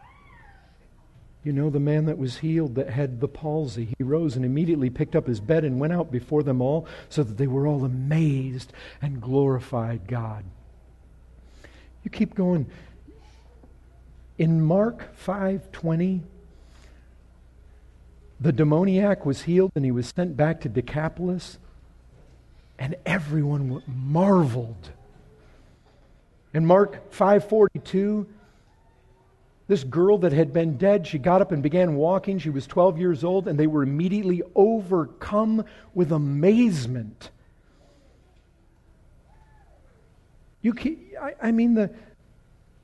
You know the man that was healed, that had the palsy. He rose and immediately picked up his bed and went out before them all, so that they were all amazed and glorified God. You keep going. In Mark 5:20, the demoniac was healed and he was sent back to Decapolis, and everyone marveled. In Mark 5:42, this girl that had been dead, she got up and began walking. She was 12 years old, and they were immediately overcome with amazement.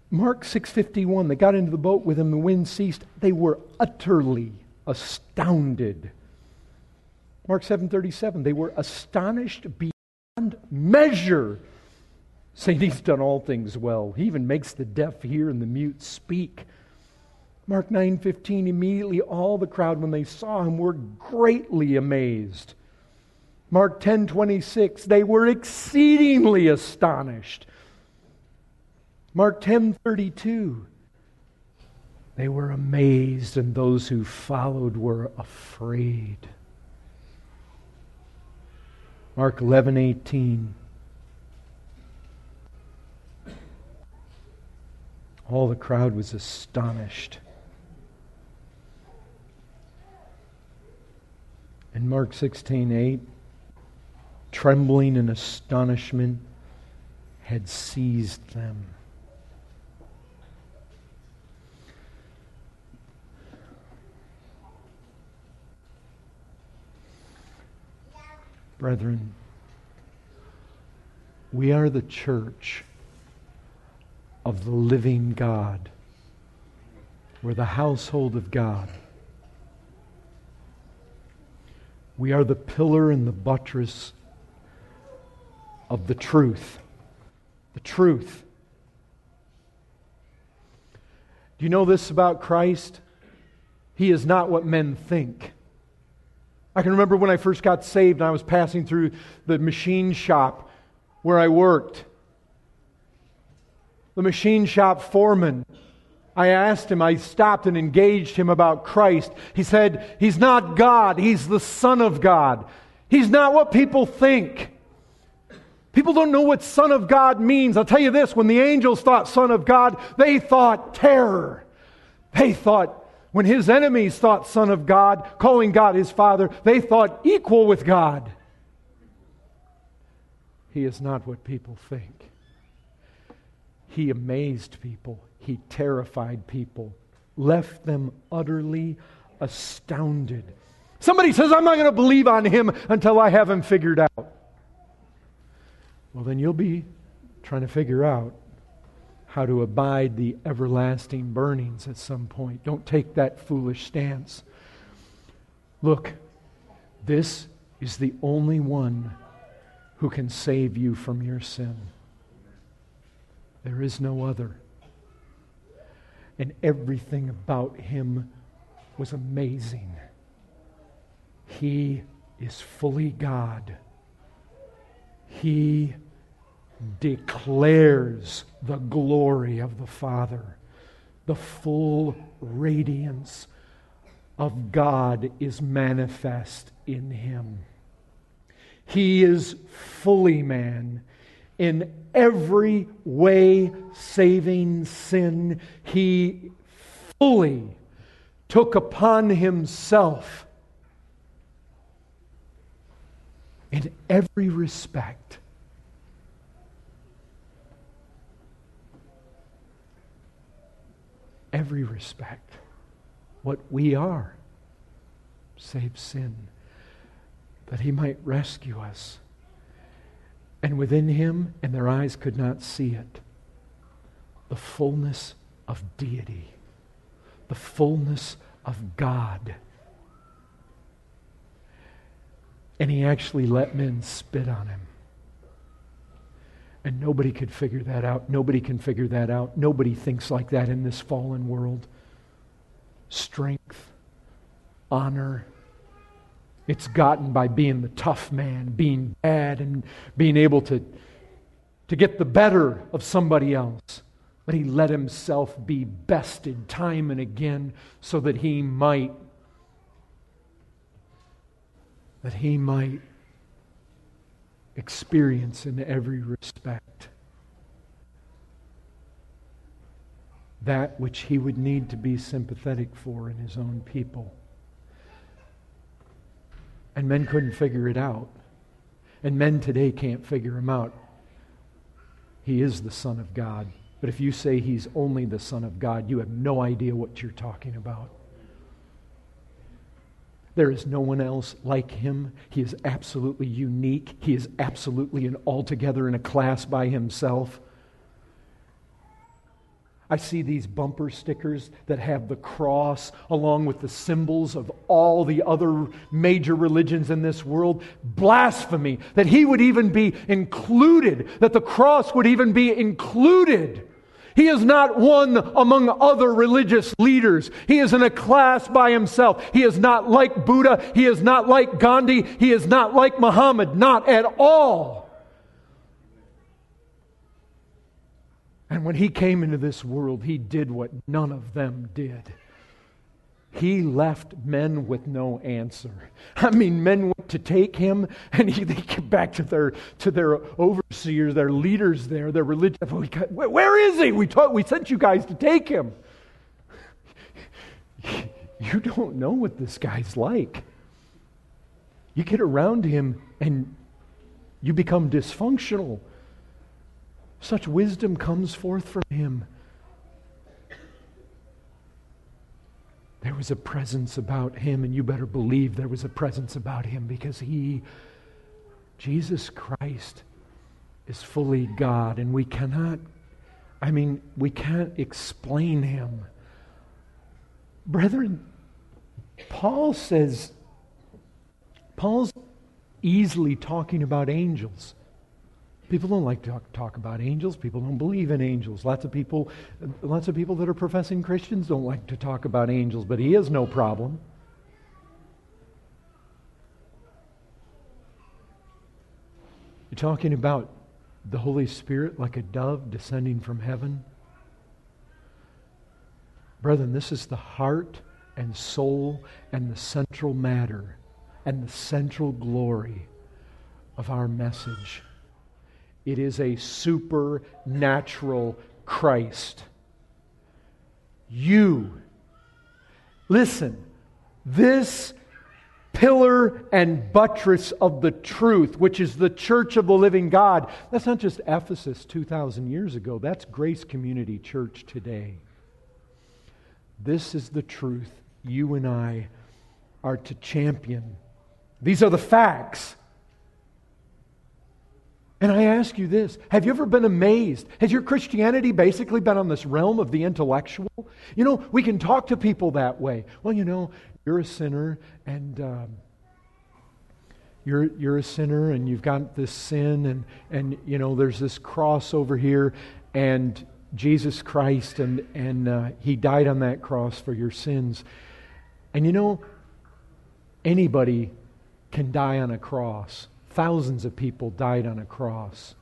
Mark 6:51, they got into the boat with him, the wind ceased. They were utterly astounded. Mark 7:37, they were astonished beyond measure, saying he's done all things well. He even makes the deaf hear and the mute speak. Mark 9:15, immediately all the crowd, when they saw him, were greatly amazed. Mark 10:26, they were exceedingly astonished. Mark 10:32, they were amazed, and those who followed were afraid. Mark 11:18, all the crowd was astonished. And Mark 16:8, trembling and astonishment had seized them. Brethren, we are the church of the living God. We're the household of God. We are the pillar and the buttress of the truth. The truth. Do you know this about Christ? He is not what men think. I can remember when I first got saved and I was passing through the machine shop where I worked. The machine shop foreman, I asked him, I stopped and engaged him about Christ. He said, He's not God, He's the Son of God. He's not what people think. People don't know what Son of God means. I'll tell you this, when the angels thought Son of God, they thought terror. They thought, when His enemies thought Son of God, calling God His Father, they thought equal with God. He is not what people think. He amazed people. He terrified people. Left them utterly astounded. Somebody says, I'm not going to believe on Him until I have Him figured out. Well, then you'll be trying to figure out how to abide the everlasting burnings at some point. Don't take that foolish stance. Look, this is the only one who can save you from your sin. There is no other. And everything about Him was amazing. He is fully God. He declares the glory of the Father. The full radiance of God is manifest in Him. He is fully man. In every way saving sin, He fully took upon Himself in every respect. Every respect. What we are, save sin, that He might rescue us. And within Him, and their eyes could not see it, the fullness of deity, the fullness of God. And He actually let men spit on Him. And nobody could figure that out. Nobody can figure that out. Nobody thinks like that in this fallen world. Strength, honor, it's gotten by being the tough man, being bad, and being able to get the better of somebody else. But He let Himself be bested time and again so that He might experience in every respect that which He would need to be sympathetic for in His own people. And men couldn't figure it out. And men today can't figure Him out. He is the Son of God. But if you say He's only the Son of God, you have no idea what you're talking about. There is no one else like Him. He is absolutely unique. He is absolutely and altogether in a class by Himself. I see these bumper stickers that have the cross along with the symbols of all the other major religions in this world. Blasphemy that He would even be included, that the cross would even be included. He is not one among other religious leaders. He is in a class by Himself. He is not like Buddha. He is not like Gandhi. He is not like Muhammad. Not at all. And when He came into this world, He did what none of them did. He left men with no answer. I mean, men went to take Him, and they came back to their overseers, their leaders there, their religion. Where is He? We sent you guys to take Him. You don't know what this guy's like. You get around Him, and you become dysfunctional. Such wisdom comes forth from Him. There was a presence about Him, and you better believe there was a presence about Him, because He, Jesus Christ, is fully God, and we can't explain Him. Brethren, Paul's easily talking about angels. People don't like to talk about angels. People don't believe in angels. Lots of people that are professing Christians don't like to talk about angels, but he has no problem. You're talking about the Holy Spirit like a dove descending from heaven. Brethren, this is the heart and soul and the central matter and the central glory of our message. It is a supernatural Christ. Listen, this pillar and buttress of the truth, which is the church of the living God, that's not just Ephesus 2,000 years ago. That's Grace Community Church today. This is the truth you and I are to champion. These are the facts. And I ask you this, have you ever been amazed? Has your Christianity basically been on this realm of the intellectual? You know, we can talk to people that way. Well, you know, you're a sinner, and you're a sinner, and you've got this sin, and you know, there's this cross over here, and Jesus Christ, and He died on that cross for your sins. And you know, anybody can die on a cross. Thousands of people died on a cross.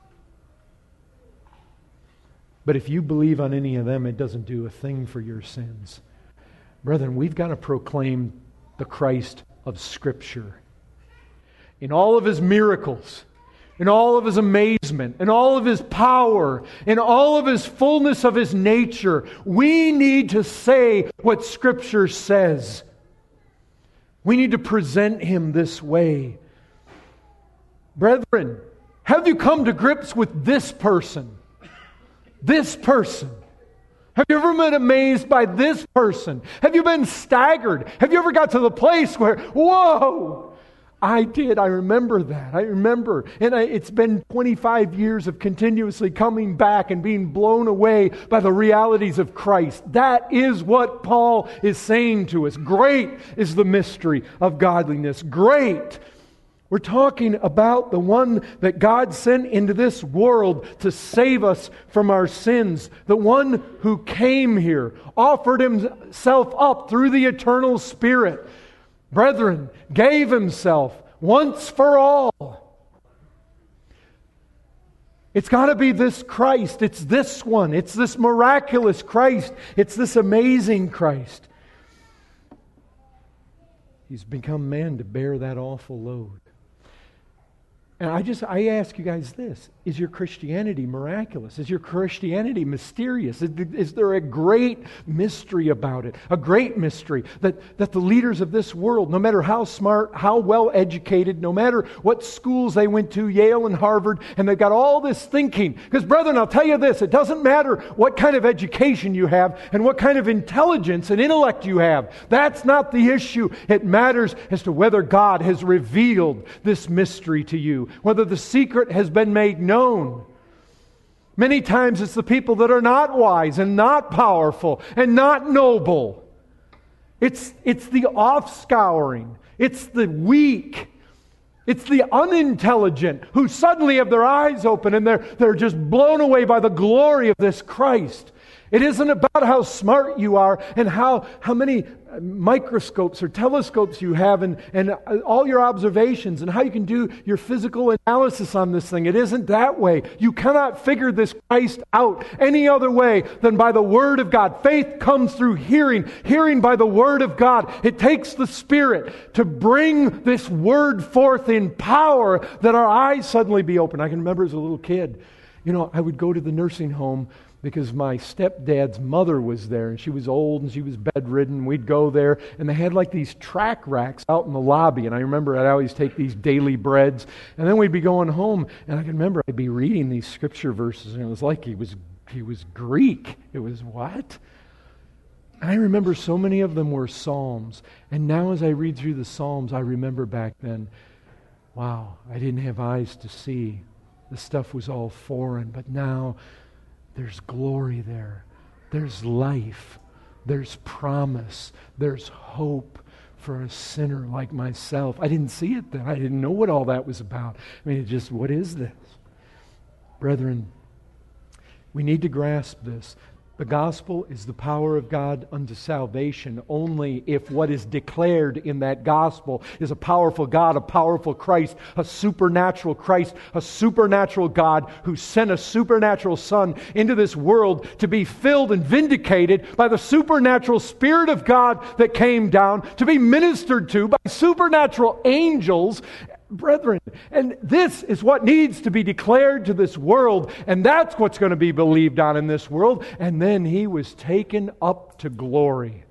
But if you believe on any of them, it doesn't do a thing for your sins. Brethren, we've got to proclaim the Christ of Scripture. In all of His miracles, in all of His amazement, in all of His power, in all of His fullness of His nature, we need to say what Scripture says. We need to present Him this way. Brethren, have you come to grips with this person? This person. Have you ever been amazed by this person? Have you been staggered? Have you ever got to the place where, whoa! I did. I remember that. I remember. And it's been 25 years of continuously coming back and being blown away by the realities of Christ. That is what Paul is saying to us. Great is the mystery of godliness. Great. We're talking about the one that God sent into this world to save us from our sins. The one who came here, offered Himself up through the eternal Spirit. Brethren, gave Himself once for all. It's got to be this Christ. It's this one. It's this miraculous Christ. It's this amazing Christ. He's become man to bear that awful load. And I ask you guys this, is your Christianity miraculous? Is your Christianity mysterious? Is there a great mystery about it? A great mystery that the leaders of this world, no matter how smart, how well educated, no matter what schools they went to, Yale and Harvard, and they've got all this thinking. Because brethren, I'll tell you this, it doesn't matter what kind of education you have and what kind of intelligence and intellect you have. That's not the issue. It matters as to whether God has revealed this mystery to you. Whether the secret has been made known. Many times it's the people that are not wise and not powerful and not noble. It's the offscouring. It's the weak. It's the unintelligent who suddenly have their eyes open and they're just blown away by the glory of this Christ. It isn't about how smart you are and how many microscopes or telescopes you have and all your observations and how you can do your physical analysis on this thing. It isn't that way. You cannot figure this Christ out any other way than by the Word of God. Faith comes through hearing, hearing by the Word of God. It takes the Spirit to bring this Word forth in power that our eyes suddenly be open. I can remember as a little kid, I would go to the nursing home because my stepdad's mother was there, and she was old and she was bedridden. We'd go there, and they had like these track racks out in the lobby, and I remember I'd always take these daily breads, and then we'd be going home, and I can remember I'd be reading these scripture verses, and it was like he was Greek. It was what? And I remember so many of them were Psalms, and now as I read through the Psalms, I remember back then, wow, I didn't have eyes to see. The stuff was all foreign, but now there's glory there. There's life. There's promise. There's hope for a sinner like myself. I didn't see it then. I didn't know what all that was about. What is this? Brethren, we need to grasp this. The gospel is the power of God unto salvation only if what is declared in that gospel is a powerful God, a powerful Christ, a supernatural God who sent a supernatural Son into this world to be filled and vindicated by the supernatural Spirit of God that came down, to be ministered to by supernatural angels. Brethren, and this is what needs to be declared to this world, and that's what's going to be believed on in this world. And then He was taken up to glory.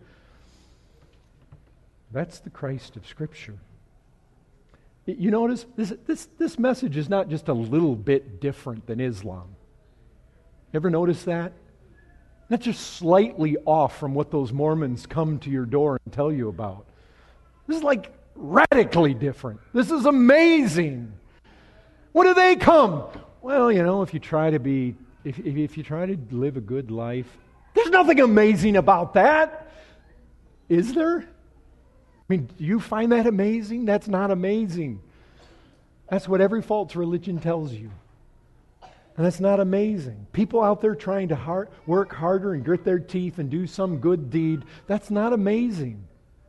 That's the Christ of Scripture. You notice this message is not just a little bit different than Islam. Ever notice that? Not just slightly off from what those Mormons come to your door and tell you about. This is like radically different. This is amazing. What do they come? Well, if you try to if you try to live a good life, there's nothing amazing about that. Is there? Do you find that amazing? That's not amazing. That's what every false religion tells you. And that's not amazing. People out there trying to work harder and grit their teeth and do some good deed, that's not amazing.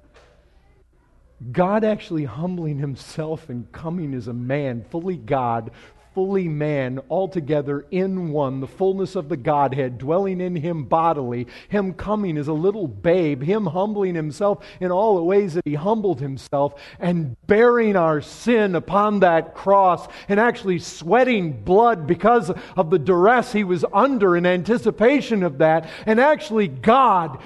God actually humbling Himself and coming as a man, fully God, fully man, altogether in one, the fullness of the Godhead, dwelling in Him bodily, Him coming as a little babe, Him humbling Himself in all the ways that He humbled Himself, and bearing our sin upon that cross, and actually sweating blood because of the duress He was under in anticipation of that, and actually God,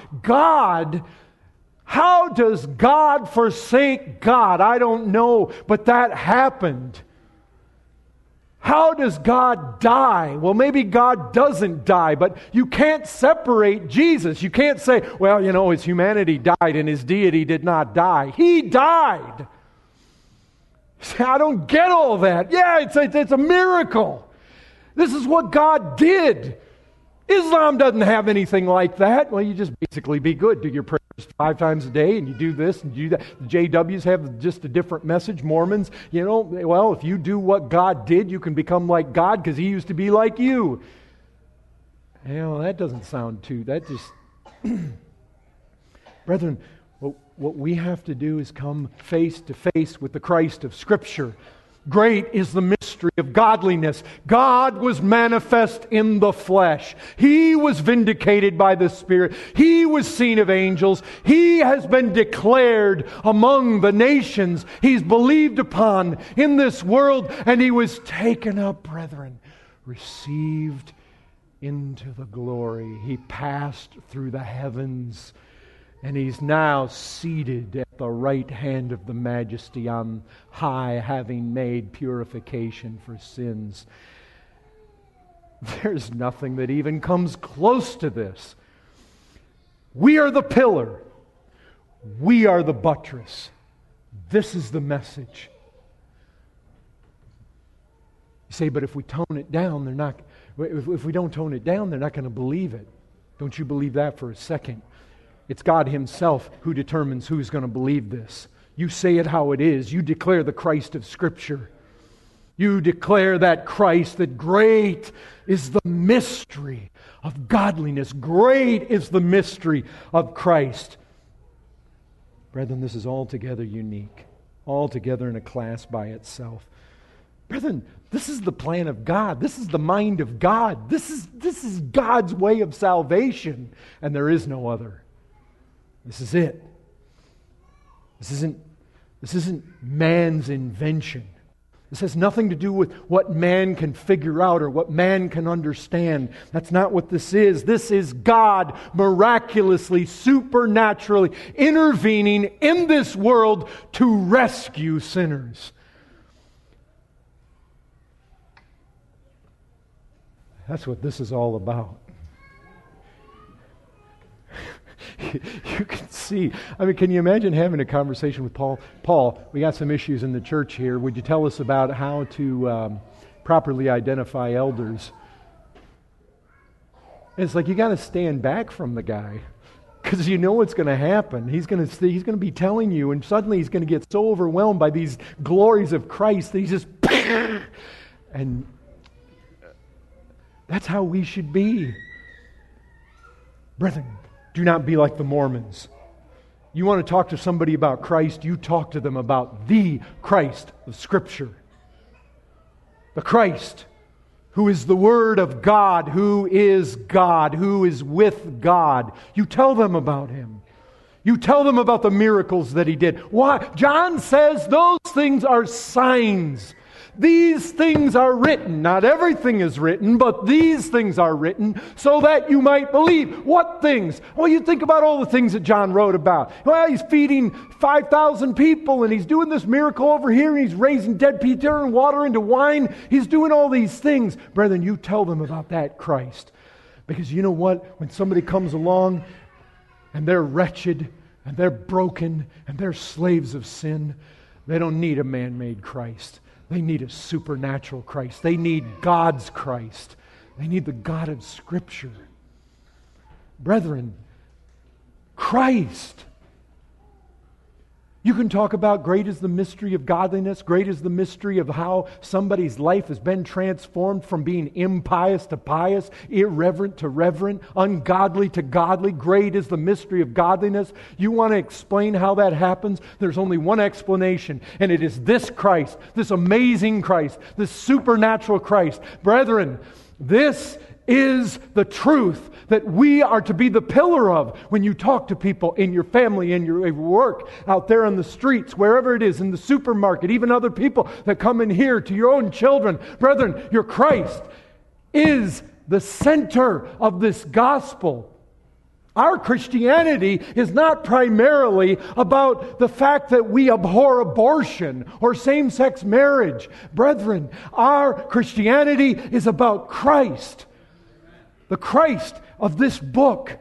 how does God forsake God? I don't know, but that happened. How does God die? Well, maybe God doesn't die, but you can't separate Jesus. You can't say, well, His humanity died and His deity did not die. He died. Say, I don't get all that. Yeah, it's a miracle. This is what God did. Islam doesn't have anything like that. Well, you just basically be good. Do your prayers 5 times a day, and you do this and you do that. The JWs have just a different message. Mormons, well, if you do what God did, you can become like God because He used to be like you. That doesn't sound that just... Brethren, what we have to do is come face to face with the Christ of Scripture. Great is the mystery of godliness. God was manifest in the flesh. He was vindicated by the Spirit. He was seen of angels. He has been declared among the nations. He's believed upon in this world, and He was taken up, brethren, received into the glory. He passed through the heavens, and He's now seated at the right hand of the Majesty on high, having made purification for sins. There's nothing that even comes close to this. We are the pillar. We are the buttress. This is the message. You say, but if we tone it down, If we don't tone it down, they're not going to believe it. Don't you believe that for a second? It's God Himself who determines who's going to believe this. You say it how it is. You declare the Christ of Scripture. You declare that Christ, that great is the mystery of godliness. Great is the mystery of Christ. Brethren, this is altogether unique. Altogether in a class by itself. Brethren, this is the plan of God. This is the mind of God. This is God's way of salvation. And there is no other. This is it. This isn't man's invention. This has nothing to do with what man can figure out or what man can understand. That's not what this is. This is God miraculously, supernaturally intervening in this world to rescue sinners. That's what this is all about. You can see. I mean, can you imagine having a conversation with Paul? Paul, we got some issues in the church here. Would you tell us about how to properly identify elders? And it's like you got to stand back from the guy because you know what's going to happen. He's going to be telling you, and suddenly he's going to get so overwhelmed by these glories of Christ that he's just and that's how we should be, brethren. Do not be like the Mormons. You want to talk to somebody about Christ, you talk to them about the Christ of Scripture. The Christ who is the Word of God, who is God, who is with God. You tell them about Him. You tell them about the miracles that He did. Why? John says those things are signs. These things are written. Not everything is written, but these things are written so that you might believe. What things? Well, you think about all the things that John wrote about. Well, he's feeding 5,000 people, and he's doing this miracle over here, and he's raising dead people, turning water into wine. He's doing all these things. Brethren, you tell them about that Christ. Because you know what? When somebody comes along and they're wretched, and they're broken, and they're slaves of sin, they don't need a man-made Christ. They need a supernatural Christ. They need God's Christ. They need the God of Scripture. Brethren, Christ. You can talk about great is the mystery of godliness, great is the mystery of how somebody's life has been transformed from being impious to pious, irreverent to reverent, ungodly to godly. Great is the mystery of godliness. You want to explain how that happens? There's only one explanation, and it is this Christ, this amazing Christ, this supernatural Christ. Brethren, this is the truth that we are to be the pillar of when you talk to people in your family, in your work, out there on the streets, wherever it is, in the supermarket, even other people that come in here, to your own children. Brethren, your Christ is the center of this gospel. Our Christianity is not primarily about the fact that we abhor abortion or same-sex marriage. Brethren, our Christianity is about Christ. The Christ of this book.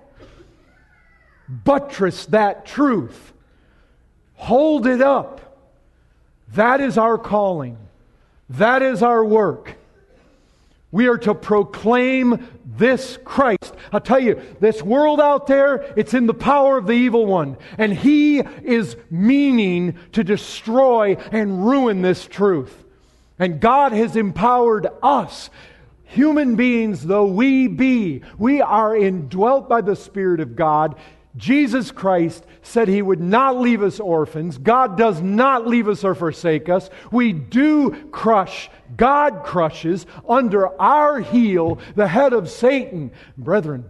Buttress that truth. Hold it up. That is our calling. That is our work. We are to proclaim this Christ. I'll tell you, this world out there, it's in the power of the evil one. And he is meaning to destroy and ruin this truth. And God has empowered us, human beings though we be, we are indwelt by the Spirit of God. Jesus Christ said He would not leave us orphans. God does not leave us or forsake us. We do crush, God crushes under our heel the head of Satan. Brethren,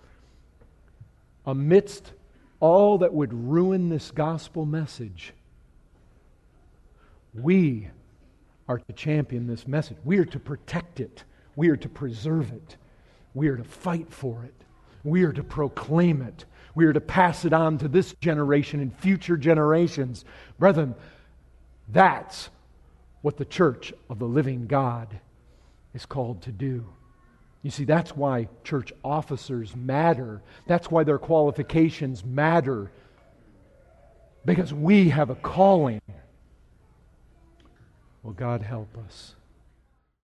amidst all that would ruin this gospel message, we are to champion this message. We are to protect it. We are to preserve it. We are to fight for it. We are to proclaim it. We are to pass it on to this generation and future generations. Brethren, that's what the church of the living God is called to do. You see, that's why church officers matter. That's why their qualifications matter. Because we have a calling. Will God help us?